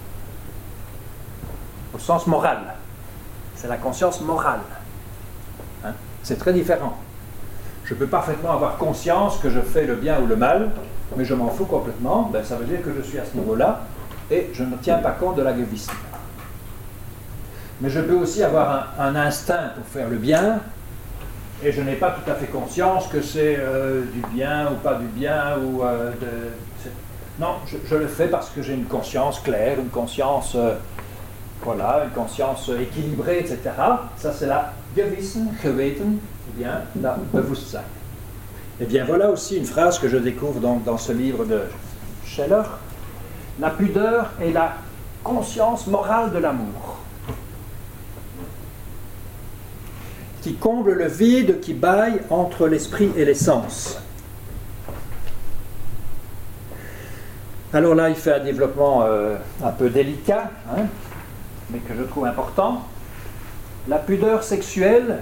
Au sens moral. C'est la conscience morale. Hein? C'est très différent. Je peux parfaitement avoir conscience que je fais le bien ou le mal, mais je m'en fous complètement. Ben, ça veut dire que je suis à ce niveau-là et je ne tiens pas compte de la Gewissen. Mais je peux aussi avoir un, un instinct pour faire le bien, et je n'ai pas tout à fait conscience que c'est euh, du bien ou pas du bien. Ou, euh, de, non, je, je le fais parce que j'ai une conscience claire, une conscience, euh, voilà, une conscience équilibrée, et cetera. Ça, c'est la Gewissen, Geweten, ou bien la Bewusstsein. Et bien, voilà aussi une phrase que je découvre donc dans ce livre de Scheller. La pudeur est la conscience morale de l'amour, qui comble le vide qui bâille entre l'esprit et les sens. Alors là, il fait un développement euh, un peu délicat, hein, mais que je trouve important. La pudeur sexuelle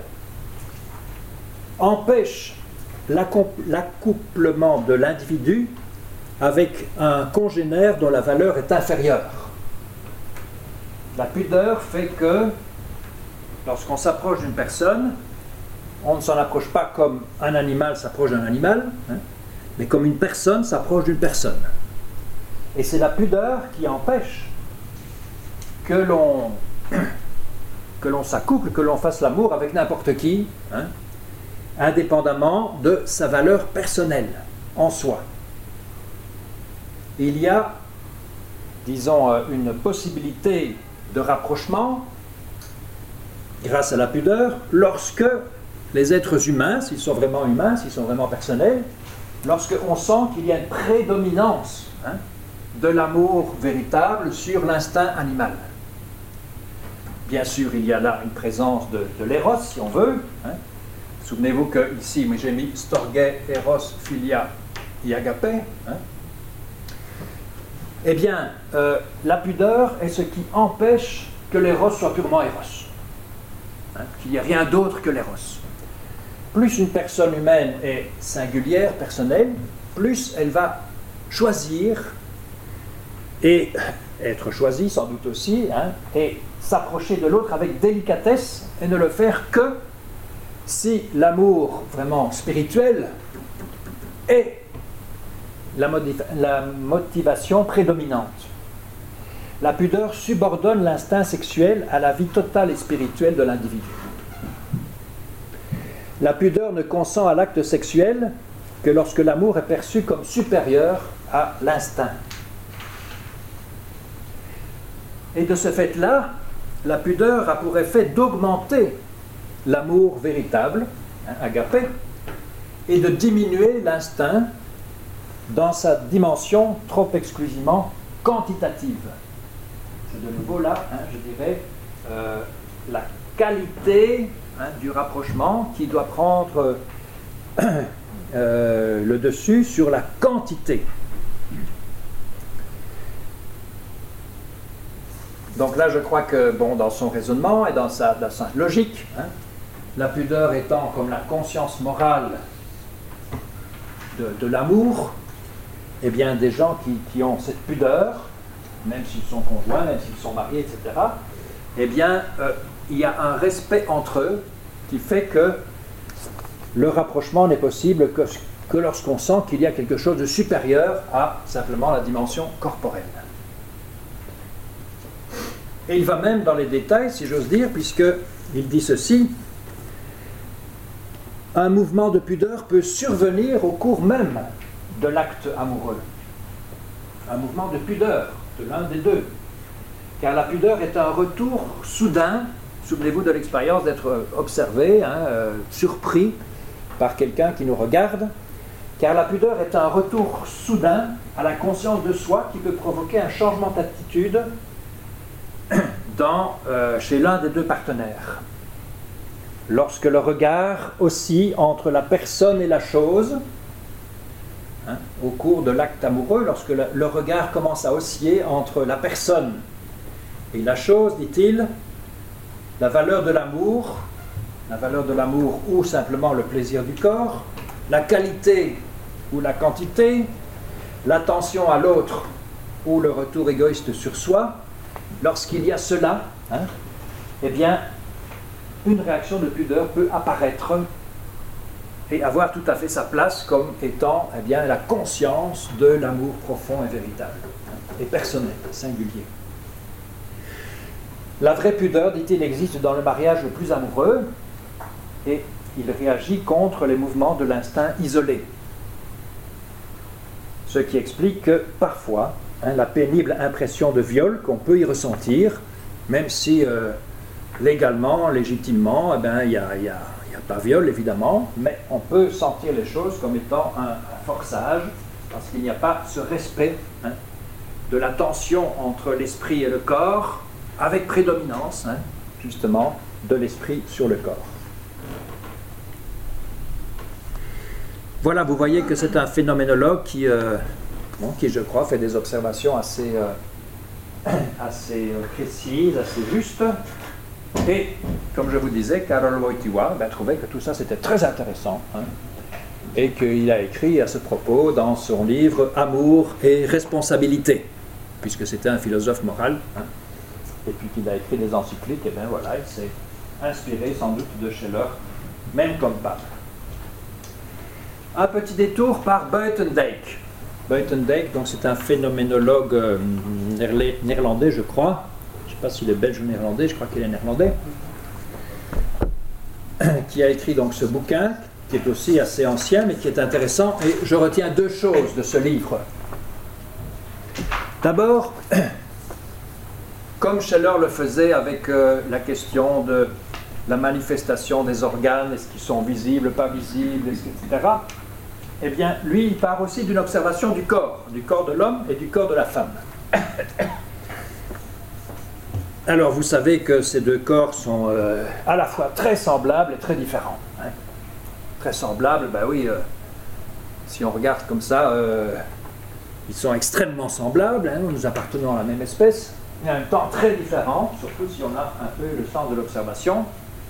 empêche l'accouplement de l'individu avec un congénère dont la valeur est inférieure. La pudeur fait que lorsqu'on s'approche d'une personne, on ne s'en approche pas comme un animal s'approche d'un animal, hein, mais comme une personne s'approche d'une personne. Et c'est la pudeur qui empêche que l'on que l'on s'accouple, que l'on fasse l'amour avec n'importe qui, hein, indépendamment de sa valeur personnelle en soi. Il y a, disons, une possibilité de rapprochement grâce à la pudeur, lorsque les êtres humains, s'ils sont vraiment humains, s'ils sont vraiment personnels, lorsqu'on sent qu'il y a une prédominance, hein, de l'amour véritable sur l'instinct animal. Bien sûr, il y a là une présence de, de l'éros, si on veut. Hein. Souvenez-vous que ici, j'ai mis storge, eros, philia et agapé. Hein. Eh bien, euh, la pudeur est ce qui empêche que l'éros soit purement éros. Hein, qu'il n'y ait rien d'autre que l'éros. Plus une personne humaine est singulière, personnelle, plus elle va choisir et être choisie sans doute aussi, hein, et s'approcher de l'autre avec délicatesse et ne le faire que si l'amour vraiment spirituel est la, motiv- la motivation prédominante. La pudeur subordonne l'instinct sexuel à la vie totale et spirituelle de l'individu. La pudeur ne consent à l'acte sexuel que lorsque l'amour est perçu comme supérieur à l'instinct. Et de ce fait-là, la pudeur a pour effet d'augmenter l'amour véritable, hein, agapé, et de diminuer l'instinct dans sa dimension trop exclusivement quantitative. C'est de nouveau là, hein, je dirais, euh, la qualité hein, du rapprochement qui doit prendre euh, euh, le dessus sur la quantité. Donc là, je crois que, bon, dans son raisonnement et dans sa, dans sa logique, hein, la pudeur étant comme la conscience morale de, de l'amour, eh bien, des gens qui, qui ont cette pudeur, même s'ils sont conjoints, même s'ils sont mariés, et cetera, eh bien, euh, il y a un respect entre eux qui fait que le rapprochement n'est possible que, que lorsqu'on sent qu'il y a quelque chose de supérieur à simplement la dimension corporelle. Et il va même dans les détails, si j'ose dire, puisqu'il dit ceci: un mouvement de pudeur peut survenir au cours même de l'acte amoureux. Un mouvement de pudeur de l'un des deux. Car la pudeur est un retour soudain, souvenez-vous de l'expérience d'être observé, hein, euh, surpris par quelqu'un qui nous regarde, car la pudeur est un retour soudain à la conscience de soi qui peut provoquer un changement d'attitude dans, euh, chez l'un des deux partenaires. Lorsque le regard oscille entre la personne et la chose, hein, au cours de l'acte amoureux, lorsque le, le regard commence à osciller entre la personne et la chose, dit-il, la valeur de l'amour, la valeur de l'amour ou simplement le plaisir du corps, la qualité ou la quantité, l'attention à l'autre ou le retour égoïste sur soi, lorsqu'il y a cela, hein, eh bien, une réaction de pudeur peut apparaître et avoir tout à fait sa place comme étant eh bien, la conscience de l'amour profond et véritable, et personnel, singulier. La vraie pudeur, dit-il, existe dans le mariage le plus amoureux, et il réagit contre les mouvements de l'instinct isolé. Ce qui explique que parfois, hein, la pénible impression de viol qu'on peut y ressentir, même si euh, légalement, légitimement, eh ben, il n'y a, y a, y a pas viol évidemment, mais on peut sentir les choses comme étant un, un forçage, parce qu'il n'y a pas ce respect hein, de la tension entre l'esprit et le corps, avec prédominance, hein, justement, de l'esprit sur le corps. Voilà, vous voyez que c'est un phénoménologue qui, euh, bon, qui, je crois, fait des observations assez, euh, assez précises, assez justes. Et, comme je vous disais, Karol Wojtyła ben, trouvait que tout ça c'était très intéressant, hein, et qu'il a écrit à ce propos dans son livre « Amour et responsabilité », puisque c'était un philosophe moral, hein, et puis qu'il a écrit des encycliques, et bien voilà, il s'est inspiré sans doute de Scheler, même comme pape. Un petit détour par Buitendijk. Buitendijk, donc c'est un phénoménologue euh, néerlandais, je crois. Je ne sais pas s'il est belge ou néerlandais, je crois qu'il est néerlandais. Qui a écrit donc ce bouquin, qui est aussi assez ancien, mais qui est intéressant. Et je retiens deux choses de ce livre. D'abord, comme Scheler le faisait avec euh, la question de la manifestation des organes, est-ce qu'ils sont visibles, pas visibles, et cetera, eh bien, lui, il part aussi d'une observation du corps, du corps de l'homme et du corps de la femme. Alors, vous savez que ces deux corps sont euh, à la fois très semblables et très différents. Hein. Très semblables, ben oui, euh, si on regarde comme ça, euh, ils sont extrêmement semblables, hein, nous appartenons à la même espèce, mais en même temps très différents, surtout si on a un peu le sens de l'observation.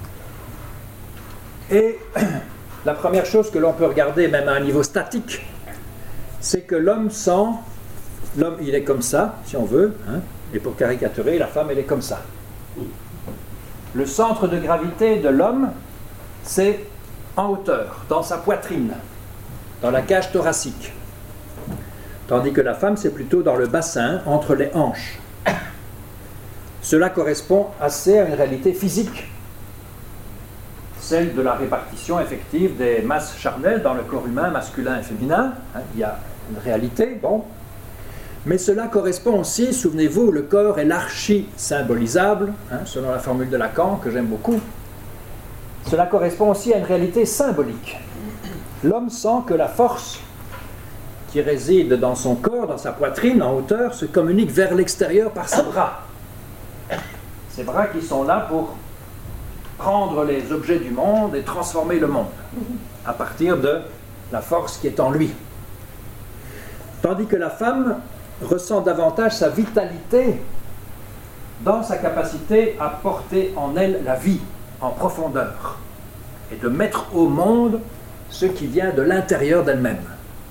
Et la première chose que l'on peut regarder, même à un niveau statique, c'est que l'homme sent, l'homme il est comme ça, si on veut, hein, et pour caricaturer, la femme elle est comme ça. Le centre de gravité de l'homme, c'est en hauteur, dans sa poitrine, dans la cage thoracique. Tandis que la femme, c'est plutôt dans le bassin, entre les hanches. Cela correspond assez à une réalité physique, celle de la répartition effective des masses charnelles dans le corps humain, masculin et féminin. Hein, il y a une réalité, bon. Mais cela correspond aussi, souvenez-vous, le corps est l'archi-symbolisable, hein, selon la formule de Lacan, que j'aime beaucoup. Cela correspond aussi à une réalité symbolique. l'homme sent que la force qui réside dans son corps, dans sa poitrine, en hauteur, se communique vers l'extérieur par ses bras. Ces bras qui sont là pour prendre les objets du monde et transformer le monde à partir de la force qui est en lui. Tandis que la femme ressent davantage sa vitalité dans sa capacité à porter en elle la vie en profondeur et de mettre au monde ce qui vient de l'intérieur d'elle-même.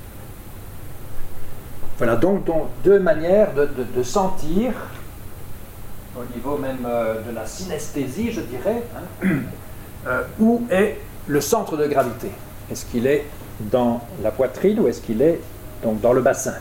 Voilà donc, donc deux manières de, de, de sentir, au niveau même euh, de la synesthésie, je dirais, hein, euh, où est le centre de gravité. Est-ce qu'il est dans la poitrine ou est-ce qu'il est donc dans le bassin?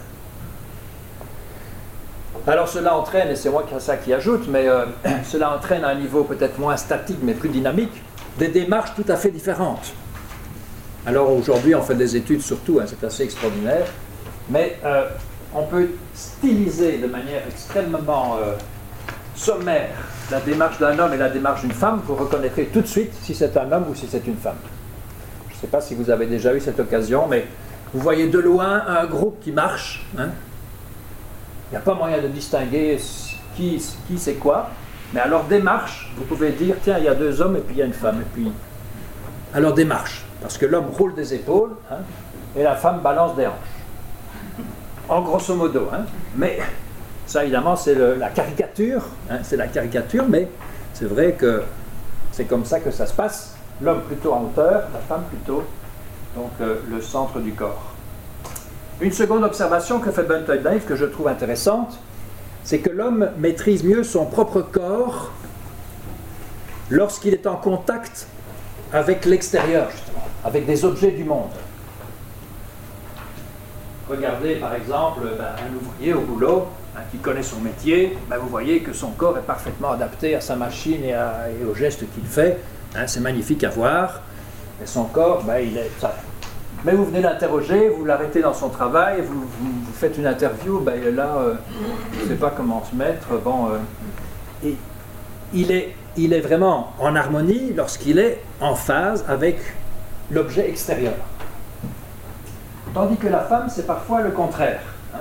Alors cela entraîne, et c'est moi qui ça qui ajoute, mais euh, cela entraîne à un niveau peut-être moins statique mais plus dynamique, des démarches tout à fait différentes. Alors aujourd'hui on fait des études surtout, hein, c'est assez extraordinaire, mais euh, on peut styliser de manière extrêmement euh, sommaire la démarche d'un homme et la démarche d'une femme. Vous reconnaîtrez tout de suite si c'est un homme ou si c'est une femme. Je ne sais pas si vous avez déjà eu cette occasion, mais vous voyez de loin un groupe qui marche, hein. Il n'y a pas moyen de distinguer qui, qui c'est quoi, mais à leur démarche, vous pouvez dire, tiens, il y a deux hommes et puis il y a une femme. Et puis, à leur démarche, parce que l'homme roule des épaules, hein, et la femme balance des hanches. En grosso modo, hein. Mais ça évidemment c'est le, la caricature, hein, c'est la caricature, mais c'est vrai que c'est comme ça que ça se passe. L'homme plutôt en hauteur, la femme plutôt, donc euh, le centre du corps. Une seconde observation que fait Bunterdijk, que je trouve intéressante, c'est que l'homme maîtrise mieux son propre corps lorsqu'il est en contact avec l'extérieur, justement, avec des objets du monde. Regardez par exemple ben, un ouvrier au boulot, hein, qui connaît son métier, ben, vous voyez que son corps est parfaitement adapté à sa machine et, à, et aux gestes qu'il fait. Hein, c'est magnifique à voir. Et son corps, ben, il est... Ça, mais vous venez l'interroger, vous l'arrêtez dans son travail, vous, vous, vous faites une interview, ben là, euh, je ne sais pas comment se mettre. Bon, euh, et il, est, il est vraiment en harmonie lorsqu'il est en phase avec l'objet extérieur. Tandis que la femme, c'est parfois le contraire. Hein.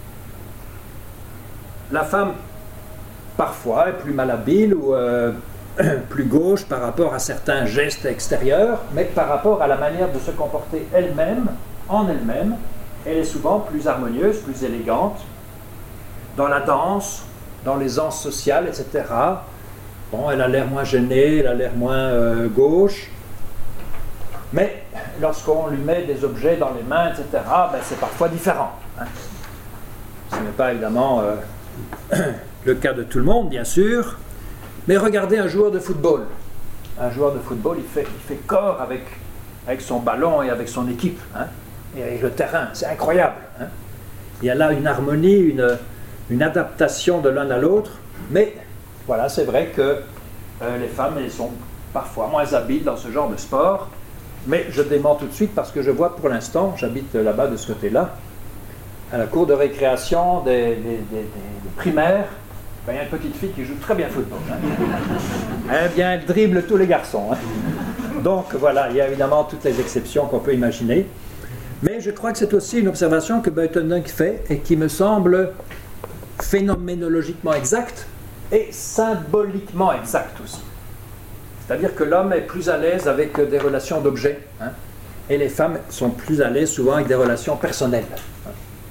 La femme, parfois, est plus malhabile ou... Euh, plus gauche par rapport à certains gestes extérieurs, mais par rapport à la manière de se comporter elle-même, en elle-même, elle est souvent plus harmonieuse, plus élégante, dans la danse, dans l'aisance sociale, et cetera. Bon, elle a l'air moins gênée, elle a l'air moins euh, gauche, mais lorsqu'on lui met des objets dans les mains, et cetera, ben, c'est parfois différent. Hein. Ce n'est pas évidemment euh, le cas de tout le monde, bien sûr. Mais regardez un joueur de football. Un joueur de football, il fait, il fait corps avec, avec son ballon et avec son équipe, hein, et avec le terrain. C'est incroyable. Hein. Il y a là une harmonie, une, une adaptation de l'un à l'autre. Mais voilà, c'est vrai que euh, les femmes, elles sont parfois moins habiles dans ce genre de sport. Mais je dément tout de suite parce que je vois pour l'instant, j'habite là-bas de ce côté-là, à la cour de récréation des, des, des, des, des primaires. Ben, il y a une petite fille qui joue très bien au football. Hein. Eh bien, elle dribble tous les garçons. Hein. Donc voilà, il y a évidemment toutes les exceptions qu'on peut imaginer. Mais je crois que c'est aussi une observation que Bunterdijk fait et qui me semble phénoménologiquement exacte et symboliquement exacte aussi. C'est-à-dire que l'homme est plus à l'aise avec des relations d'objets, hein, et les femmes sont plus à l'aise souvent avec des relations personnelles. Hein.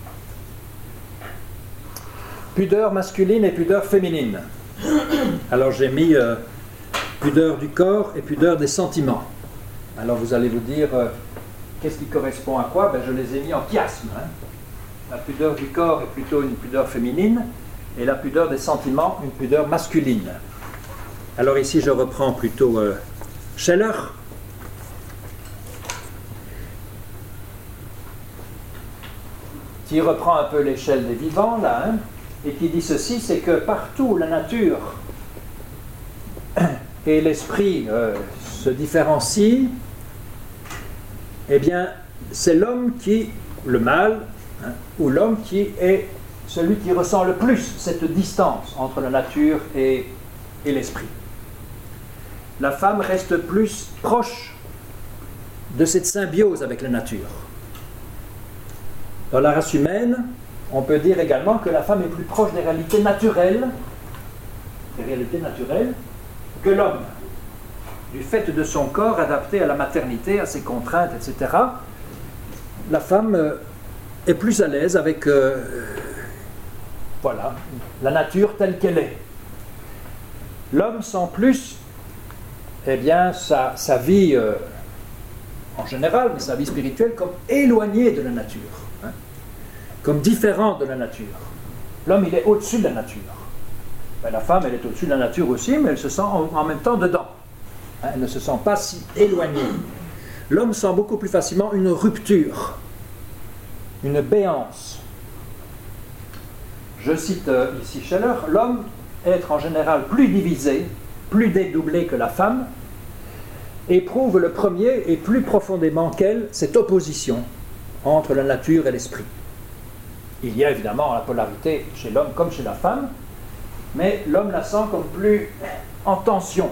Pudeur masculine et pudeur féminine. Alors j'ai mis euh, pudeur du corps et pudeur des sentiments. Alors vous allez vous dire, euh, qu'est-ce qui correspond à quoi? Ben, je les ai mis en chiasme. Hein. La pudeur du corps est plutôt une pudeur féminine et la pudeur des sentiments une pudeur masculine. Alors ici je reprends plutôt euh, Scheller. Qui reprend un peu l'échelle des vivants là, hein, et qui dit ceci, c'est que partout où la nature et l'esprit euh, se différencient, eh bien, c'est l'homme qui, le mâle, hein, ou l'homme qui est celui qui ressent le plus cette distance entre la nature et, et l'esprit. La femme reste plus proche de cette symbiose avec la nature. Dans la race humaine, on peut dire également que la femme est plus proche des réalités naturelles, des réalités naturelles que l'homme, du fait de son corps adapté à la maternité, à ses contraintes, et cetera. La femme euh, est plus à l'aise avec euh, voilà, la nature telle qu'elle est. L'homme sent plus eh bien, sa, sa vie euh, en général, mais sa vie spirituelle, comme éloignée de la nature, hein, comme différente de la nature. L'homme, il est au-dessus de la nature. Ben, la femme, elle est au-dessus de la nature aussi, mais elle se sent en, en même temps dedans. Hein, elle ne se sent pas si éloignée. L'homme sent beaucoup plus facilement une rupture, une béance. Je cite euh, ici Scheller, l'homme est en général plus divisé, plus dédoublé que la femme, éprouve le premier et plus profondément qu'elle cette opposition entre la nature et l'esprit. Il y a évidemment la polarité chez l'homme comme chez la femme, mais l'homme la sent comme plus en tension.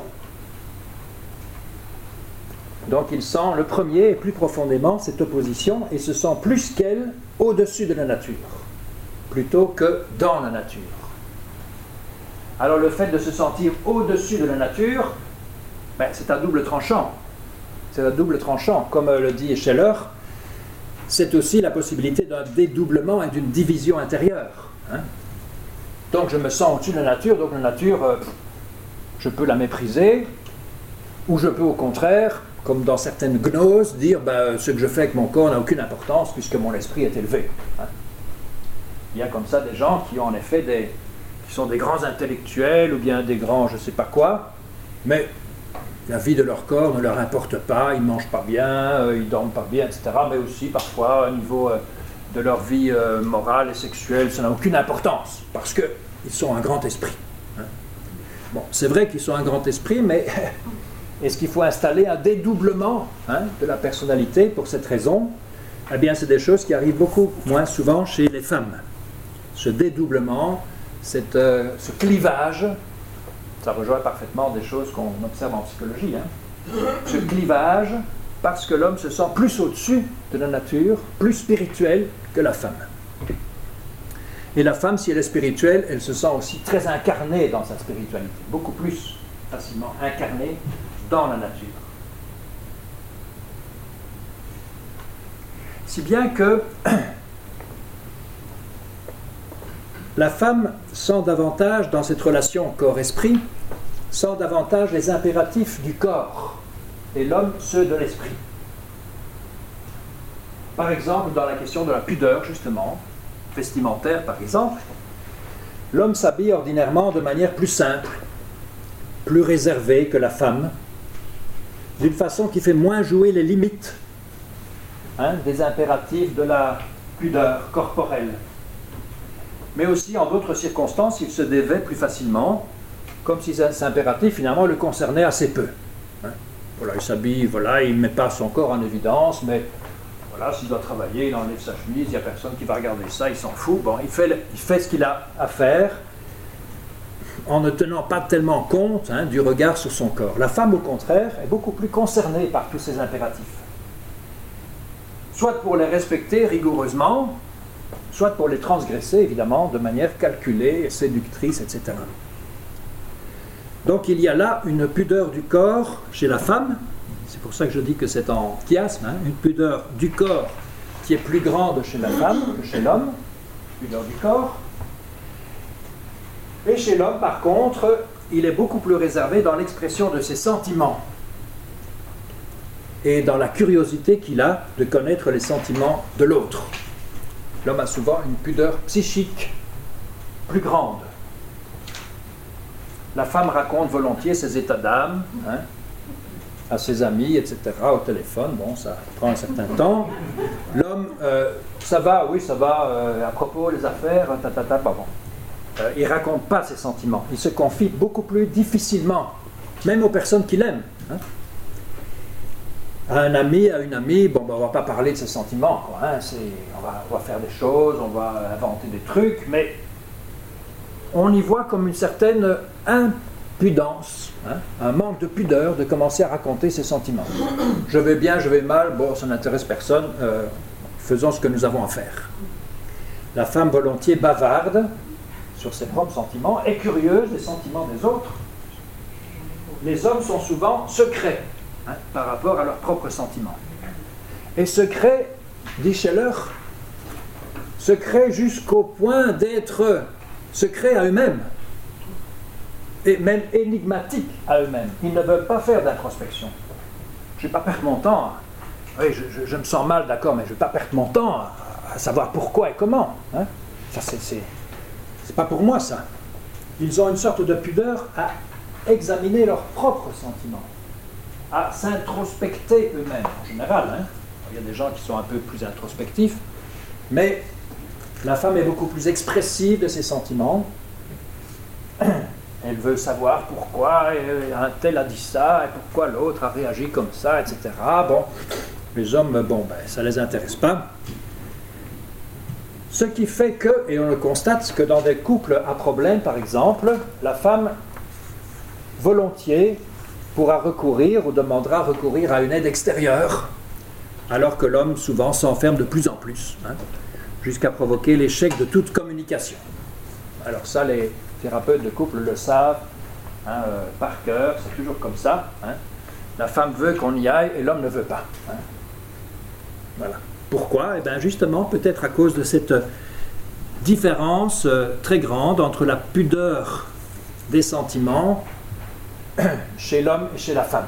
Donc il sent le premier et plus profondément cette opposition et se sent plus qu'elle au-dessus de la nature, plutôt que dans la nature. Alors le fait de se sentir au-dessus de la nature, ben, c'est un double tranchant. C'est un double tranchant. Comme le dit Scheller, c'est aussi la possibilité d'un dédoublement et d'une division intérieure. Hein. Donc je me sens au-dessus de la nature, donc la nature, euh, je peux la mépriser, ou je peux au contraire, comme dans certaines gnoses, dire ben, ce que je fais avec mon corps n'a aucune importance puisque mon esprit est élevé. Hein. Il y a comme ça des gens qui ont en effet des, qui sont des grands intellectuels ou bien des grands je ne sais pas quoi, mais la vie de leur corps ne leur importe pas, ils ne mangent pas bien, euh, ils ne dorment pas bien, et cetera. Mais aussi parfois au niveau euh, de leur vie euh, morale et sexuelle, ça n'a aucune importance parce qu'ils sont un grand esprit. Hein. Bon, c'est vrai qu'ils sont un grand esprit, mais est-ce qu'il faut installer un dédoublement hein, de la personnalité pour cette raison? Eh bien, c'est des choses qui arrivent beaucoup moins souvent chez les femmes. Ce dédoublement, cette, euh, ce clivage, ça rejoint parfaitement des choses qu'on observe en psychologie. Hein. Ce clivage, parce que l'homme se sent plus au-dessus de la nature, plus spirituel que la femme. Et la femme, si elle est spirituelle, elle se sent aussi très incarnée dans sa spiritualité, beaucoup plus facilement incarnée dans la nature. Si bien que la femme sent davantage dans cette relation corps-esprit, sent davantage les impératifs du corps et l'homme ceux de l'esprit. Par exemple, dans la question de la pudeur, justement, vestimentaire par exemple, l'homme s'habille ordinairement de manière plus simple, plus réservée que la femme, d'une façon qui fait moins jouer les limites hein, des impératifs de la pudeur corporelle. Mais aussi, en d'autres circonstances, il se dévêt plus facilement, comme si ces impératifs, finalement, le concernaient assez peu. Hein. Voilà, il s'habille, voilà, il ne met pas son corps en évidence, mais voilà, s'il doit travailler, il enlève sa chemise, il n'y a personne qui va regarder ça, il s'en fout. Bon, il fait, il fait ce qu'il a à faire, en ne tenant pas tellement compte hein, du regard sur son corps. La femme, au contraire, est beaucoup plus concernée par tous ces impératifs. Soit pour les respecter rigoureusement, soit pour les transgresser, évidemment, de manière calculée, séductrice, et cetera. Donc il y a là une pudeur du corps chez la femme, c'est pour ça que je dis que c'est en chiasme, hein, une pudeur du corps qui est plus grande chez la femme que chez l'homme, pudeur du corps. Et chez l'homme, par contre, il est beaucoup plus réservé dans l'expression de ses sentiments et dans la curiosité qu'il a de connaître les sentiments de l'autre. L'homme a souvent une pudeur psychique plus grande. La femme raconte volontiers ses états d'âme hein, à ses amis, et cetera, au téléphone. Bon, ça prend un certain temps. L'homme, euh, ça va, oui, ça va, euh, à propos des affaires, tatata, pas bon. Euh, il ne raconte pas ses sentiments. Il se confie beaucoup plus difficilement, même aux personnes qu'il aime. Hein. À un ami, à une amie, bon, ben, on ne va pas parler de ses sentiments. Quoi, hein, c'est, on, va, on va faire des choses, on va inventer des trucs, mais on y voit comme une certaine pudence, hein, un manque de pudeur de commencer à raconter ses sentiments. Je vais bien, je vais mal, bon, ça n'intéresse personne, euh, faisons ce que nous avons à faire. La femme volontiers bavarde sur ses propres sentiments est curieuse des sentiments des autres. Les hommes sont souvent secrets, hein, par rapport à leurs propres sentiments. Et secrets, dit Scheller, secrets jusqu'au point d'être secrets à eux-mêmes, et même énigmatiques à eux-mêmes. Ils ne veulent pas faire d'introspection. Je ne vais pas perdre mon temps. Oui, je, je, je me sens mal, d'accord, mais je ne vais pas perdre mon temps à, à savoir pourquoi et comment. Hein. Ça, c'est, c'est, c'est pas pour moi, ça. Ils ont une sorte de pudeur à examiner leurs propres sentiments, à s'introspecter eux-mêmes, en général. Hein. Il y a des gens qui sont un peu plus introspectifs, mais la femme est beaucoup plus expressive de ses sentiments. Elle veut savoir pourquoi un tel a dit ça, et pourquoi l'autre a réagi comme ça, et cetera. Bon, les hommes, bon, ben, ça ne les intéresse pas. Ce qui fait que, et on le constate, que dans des couples à problème, par exemple, la femme, volontiers, pourra recourir ou demandera recourir à une aide extérieure, alors que l'homme, souvent, s'enferme de plus en plus, hein, jusqu'à provoquer l'échec de toute communication. Alors ça, les thérapeutes de couple le savent, hein, euh, par cœur, c'est toujours comme ça. Hein. La femme veut qu'on y aille et l'homme ne veut pas. Hein. Voilà. Pourquoi ? Eh bien justement, peut-être à cause de cette différence euh, très grande entre la pudeur des sentiments chez l'homme et chez la femme.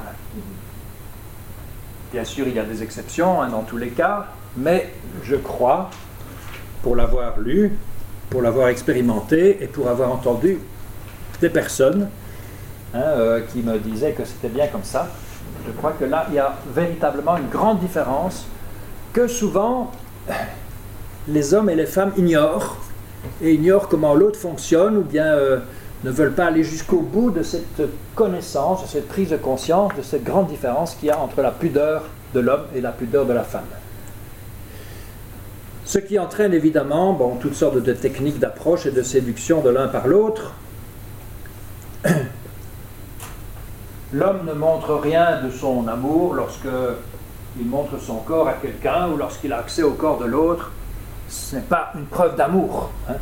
Bien sûr, il y a des exceptions, hein, dans tous les cas, mais je crois, pour l'avoir lu, pour l'avoir expérimenté et pour avoir entendu des personnes, hein, euh, qui me disaient que c'était bien comme ça, je crois que là, il y a véritablement une grande différence que souvent les hommes et les femmes ignorent, et ignorent comment l'autre fonctionne, ou bien euh, ne veulent pas aller jusqu'au bout de cette connaissance, de cette prise de conscience, de cette grande différence qu'il y a entre la pudeur de l'homme et la pudeur de la femme. Ce qui entraîne évidemment bon, toutes sortes de techniques d'approche et de séduction de l'un par l'autre. L'homme ne montre rien de son amour lorsqu'il montre son corps à quelqu'un ou lorsqu'il a accès au corps de l'autre. Ce n'est pas une preuve d'amour. Hein.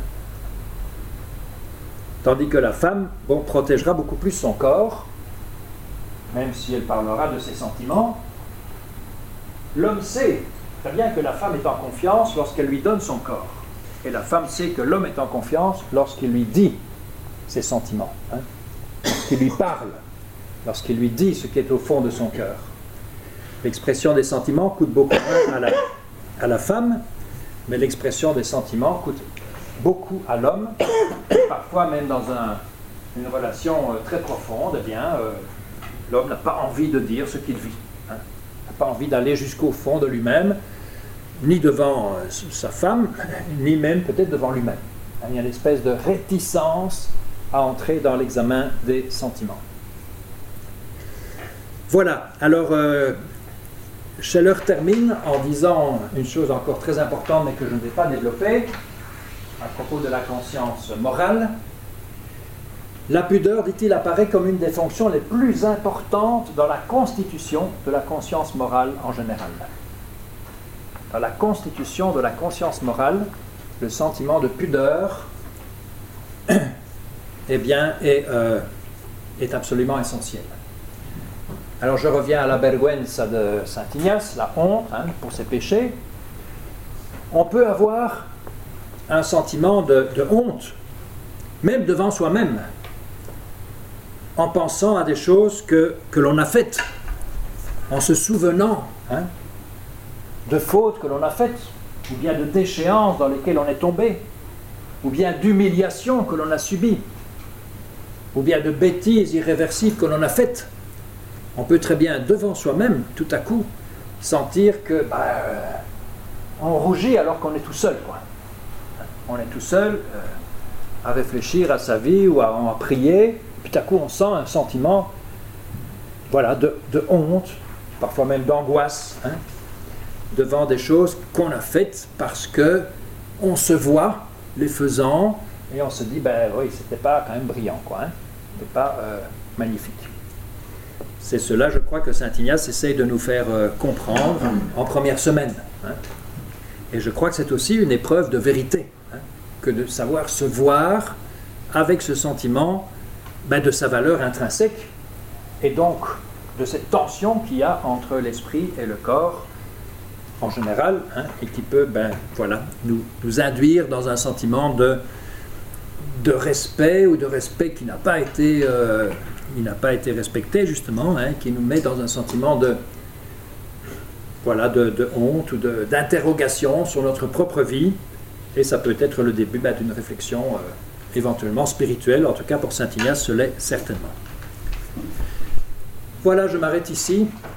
Tandis que la femme bon, protégera beaucoup plus son corps, même si elle parlera de ses sentiments. L'homme sait très bien que la femme est en confiance lorsqu'elle lui donne son corps. Et la femme sait que l'homme est en confiance lorsqu'il lui dit ses sentiments, hein, lorsqu'il lui parle, lorsqu'il lui dit ce qui est au fond de son cœur. L'expression des sentiments coûte beaucoup moins à la, à la femme, mais l'expression des sentiments coûte beaucoup à l'homme. Parfois même dans un, une relation euh, très profonde, eh bien, euh, l'homme n'a pas envie de dire ce qu'il vit. Hein, n'a pas envie d'aller jusqu'au fond de lui-même, ni devant euh, sa femme, ni même peut-être devant lui-même. Hein, il y a une espèce de réticence à entrer dans l'examen des sentiments. Voilà, alors euh, Scheller termine en disant une chose encore très importante, mais que je ne vais pas développer, à propos de la conscience morale. La pudeur, dit-il, apparaît comme une des fonctions les plus importantes dans la constitution de la conscience morale en général. Dans la constitution de la conscience morale, le sentiment de pudeur eh bien, est, euh, est absolument essentiel. Alors je reviens à la vergüenza de saint Ignace, la honte, hein, pour ses péchés. On peut avoir un sentiment de, de honte, même devant soi-même, en pensant à des choses que, que l'on a faites, en se souvenant hein, de fautes que l'on a faites, ou bien de déchéances dans lesquelles on est tombé, ou bien d'humiliations que l'on a subies, ou bien de bêtises irréversibles que l'on a faites. On peut très bien, devant soi-même, tout à coup, sentir que bah, euh, on rougit alors qu'on est tout seul, quoi. On est tout seul euh, à réfléchir à sa vie ou à, à prier, puis tout à coup on sent un sentiment voilà, de, de honte, parfois même d'angoisse, hein, devant des choses qu'on a faites parce que on se voit les faisant et on se dit, ben oui, c'était pas quand même brillant, quoi. Hein. C'était pas, euh, magnifique. C'est cela, je crois, que saint Ignace essaye de nous faire euh, comprendre en première semaine. Hein. Et je crois que c'est aussi une épreuve de vérité, hein, que de savoir se voir avec ce sentiment ben, de sa valeur intrinsèque, et donc de cette tension qu'il y a entre l'esprit et le corps, en général, hein, et qui peut ben, voilà, nous, nous induire dans un sentiment de, de respect, ou de respect qui n'a pas été... Euh, il n'a pas été respecté, justement, hein, qui nous met dans un sentiment de, voilà, de, de honte ou de, d'interrogation sur notre propre vie, et ça peut être le début ben, d'une réflexion euh, éventuellement spirituelle, en tout cas pour saint Ignace, ce l'est certainement. Voilà, je m'arrête ici.